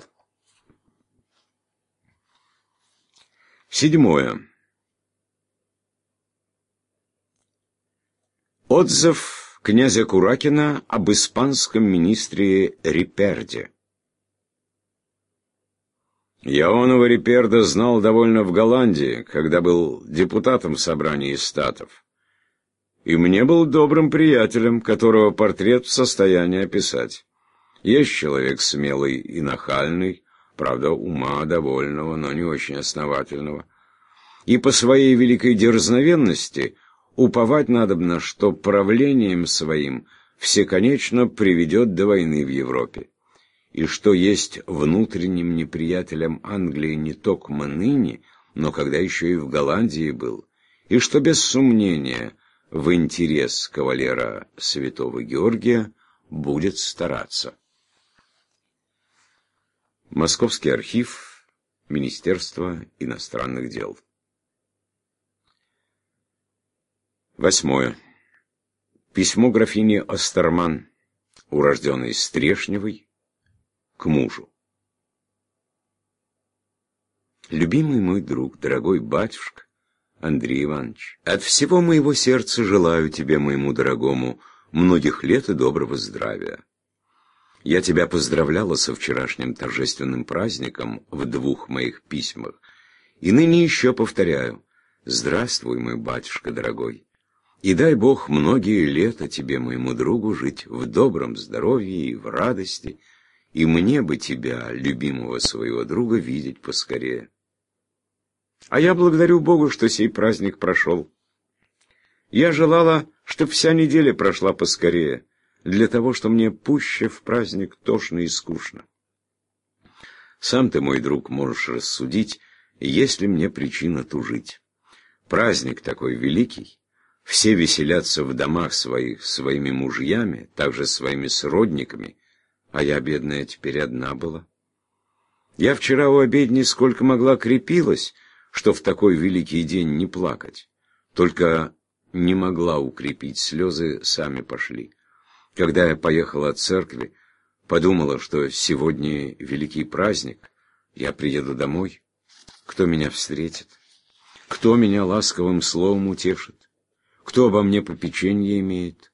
Седьмое. Отзыв князя Куракина об испанском министре Риперде. Я оного Риперда знал довольно в Голландии, когда был депутатом в собрании статов, и мне был добрым приятелем, которого портрет в состоянии описать. Есть человек смелый и нахальный, правда, ума довольного, но не очень основательного. И по своей великой дерзновенности уповать надобно, что правлением своим всеконечно приведет до войны в Европе, и что есть внутренним неприятелем Англии не токмо ныне, но когда еще и в Голландии был, и что без сомнения в интерес кавалера святого Георгия будет стараться. Московский архив, Министерство иностранных дел. Восьмое. Письмо графини Остерман, урожденной Стрешневой, к мужу. Любимый мой друг, дорогой батюшка, Андрей Иванович, от всего моего сердца желаю тебе, моему дорогому, многих лет и доброго здравия. Я тебя поздравляла со вчерашним торжественным праздником в двух моих письмах, и ныне еще повторяю: здравствуй, мой батюшка дорогой, и дай Бог многие лета тебе, моему другу, жить в добром здоровье и в радости, и мне бы тебя, любимого своего друга, видеть поскорее. А я благодарю Богу, что сей праздник прошел. Я желала, чтоб вся неделя прошла поскорее, для того, что мне пуще в праздник тошно и скучно. Сам ты, мой друг, можешь рассудить, есть ли мне причина тужить. Праздник такой великий, все веселятся в домах своих своими мужьями, также своими сродниками, а я, бедная, теперь одна была. Я вчера у обедни сколько могла крепилась, что в такой великий день не плакать, только не могла укрепить, слезы сами пошли. Когда я поехала от церкви, подумала, что сегодня великий праздник, я приеду домой, кто меня встретит, кто меня ласковым словом утешит, кто обо мне попеченье имеет.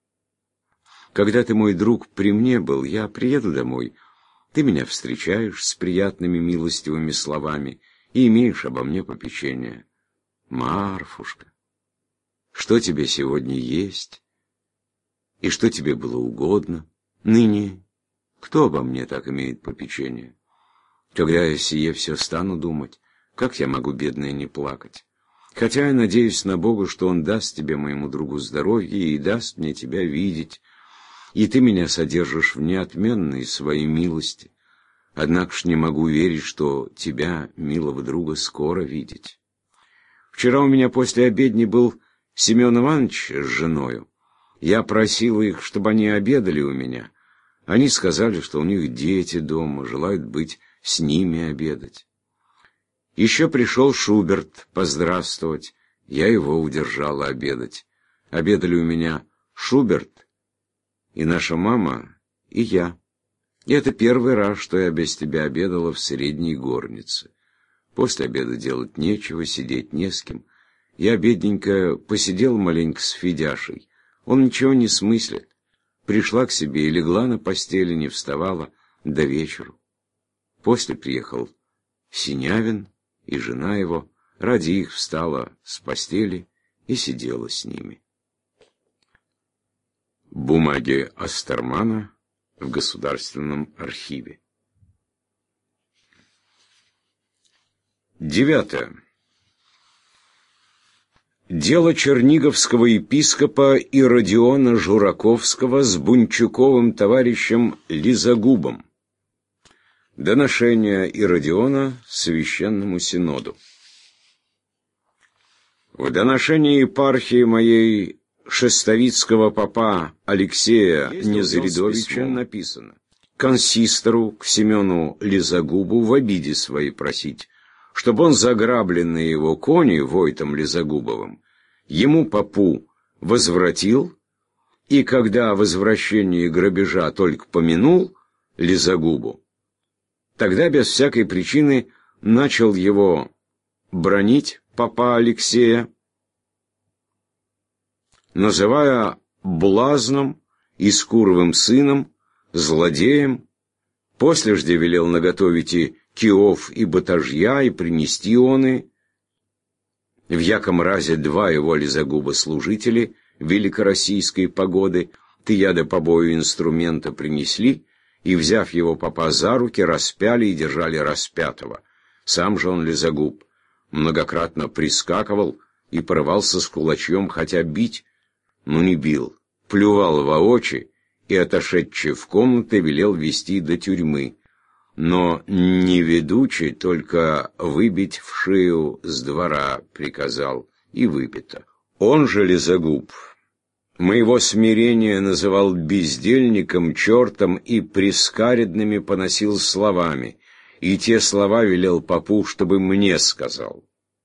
Когда ты, мой друг, при мне был, я приеду домой, ты меня встречаешь с приятными милостивыми словами и имеешь обо мне попечение. Марфушка, что тебе сегодня есть? И что тебе было угодно? Ныне кто обо мне так имеет попечение? Когда я сие все стану думать, как я могу, бедная, не плакать? Хотя я надеюсь на Бога, что Он даст тебе, моему другу, здоровье и даст мне тебя видеть, и ты меня содержишь в неотменной своей милости. Однако ж не могу верить, что тебя, милого друга, скоро видеть. Вчера у меня после обедни был Семен Иванович с женою. Я просил их, чтобы они обедали у меня. Они сказали, что у них дети дома, желают быть с ними обедать. Еще пришел Шуберт поздравствовать. Я его удержала обедать. Обедали у меня Шуберт и наша мама, и я. И это первый раз, что я без тебя обедала в средней горнице. После обеда делать нечего, сидеть не с кем. Я, бедненько, посидел маленько с Федяшей. Он ничего не смыслит. Пришла к себе и легла на постели, не вставала до вечера. После приехал Синявин и жена его. Ради их встала с постели и сидела с ними. Бумаги Остермана в Государственном архиве. Девятое. Дело черниговского епископа Иродиона Жураковского с Бунчуковым товарищем Лизагубом. Доношение Иродиона Священному Синоду. В доношении епархии моей шестовицкого попа Алексея Незаридовича написано: консистору к Семену Лизагубу в обиде своей просить, чтобы он заграбленные его кони Войтом Лизагубовым ему попу возвратил, и когда о возвращении грабежа только помянул Лизагубу, тогда без всякой причины начал его бранить, попа Алексея, называя блазном, искуровым сыном, злодеем. После ж велел наготовить и киов, и батажья, и принести оны. В яком разе два его Лизагуба служители великороссийской погоды ты яда побою инструмента принесли, и, взяв его попа за руки, распяли и держали распятого. Сам же он, Лизагуб, многократно прискакивал и порывался с кулачьем хотя бить, но не бил, плювал во очи и, отошедший в комнаты, велел вести до тюрьмы, но не ведучи, только выбить в шею с двора приказал, и выпито. Он же, Лизагуб, моего смирения называл бездельником, чертом и прискаредными поносил словами, и те слова велел попу, чтобы мне сказал.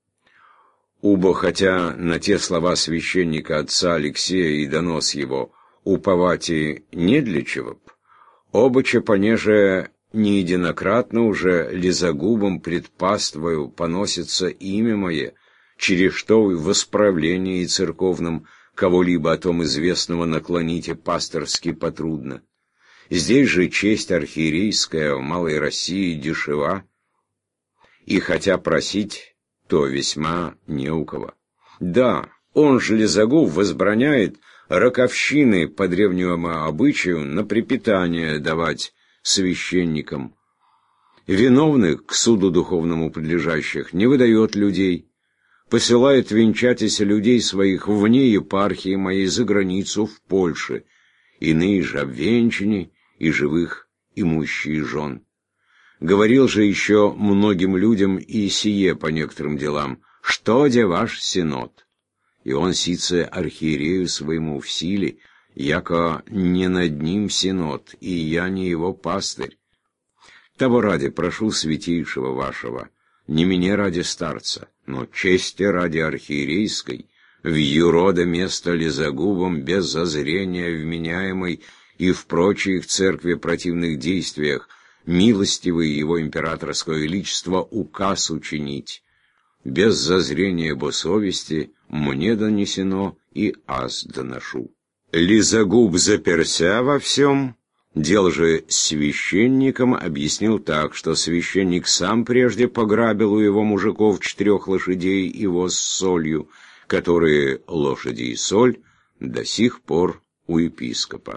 Убо, хотя на те слова священника отца Алексея и донос его уповать и не для чего б, обыча понеже не единократно уже Лизагубом пред паствою поносится имя мое, через что в восправлении церковном кого-либо о том известного наклоните пасторски потрудно. Здесь же честь архиерейская в Малой России дешева, и хотя просить, то весьма не у кого. Да, он же Лизагуб возбраняет раковщины по древнему обычаю на препитание давать священникам. Виновных к суду духовному подлежащих не выдает людей, посылает венчатися людей своих вне епархии моей за границу в Польше, иные же обвенчаны и живых имущие жен. Говорил же еще многим людям и сие по некоторым делам, что де ваш синод? И он сице архиерею своему в силе, яко не над ним синод, и я не его пастырь. Того ради прошу святейшего вашего, не мне ради старца, но чести ради архиерейской, в юрода место Лизагубом без зазрения вменяемой и в прочих церкви противных действиях, милостивый его императорское величество указ учинить. Без зазрения бо совести мне донесено и аз доношу. Лизагуб заперся во всем, дел же священником объяснил так, что священник сам прежде пограбил у его мужиков четырех лошадей и воз с солью, которые лошади и соль до сих пор у епископа.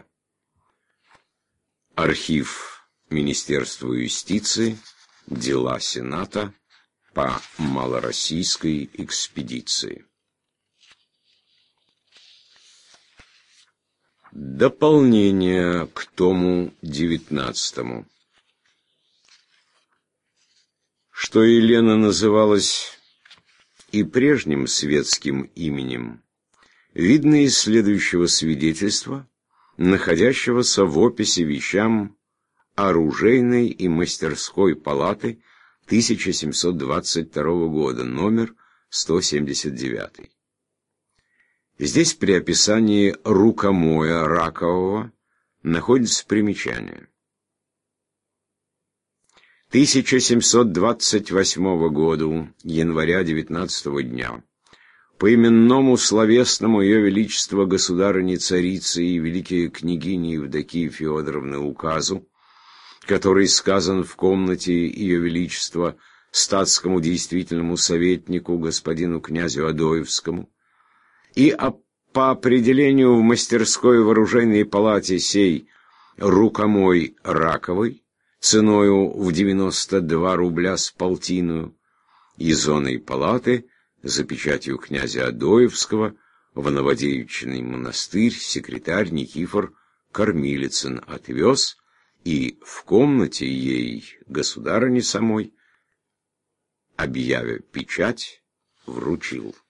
Архив Министерства юстиции, дела Сената по малороссийской экспедиции. Дополнение к тому девятнадцатому. Что Елена называлась и прежним светским именем, видно из следующего свидетельства, находящегося в описи вещам оружейной и мастерской палаты тысяча семьсот двадцать второго года, номер сто семьдесят девять. Здесь при описании рукомоя ракового находится примечание. тысяча семьсот двадцать восьмого года, января девятнадцатого дня, по именному словесному Ее Величества Государыни-Царицы и Великой княгини Евдокии Феодоровны указу, который сказан в комнате Ее Величества статскому действительному советнику господину князю Адоевскому, и а по определению в мастерской в оружейной палате сей рукомой раковой, ценою в девяносто два рубля с полтиною, и зоной палаты за печатью князя Адоевского в Новодевичный монастырь секретарь Никифор Кормилицын отвез, и в комнате ей, государыне самой, объявя печать, вручил.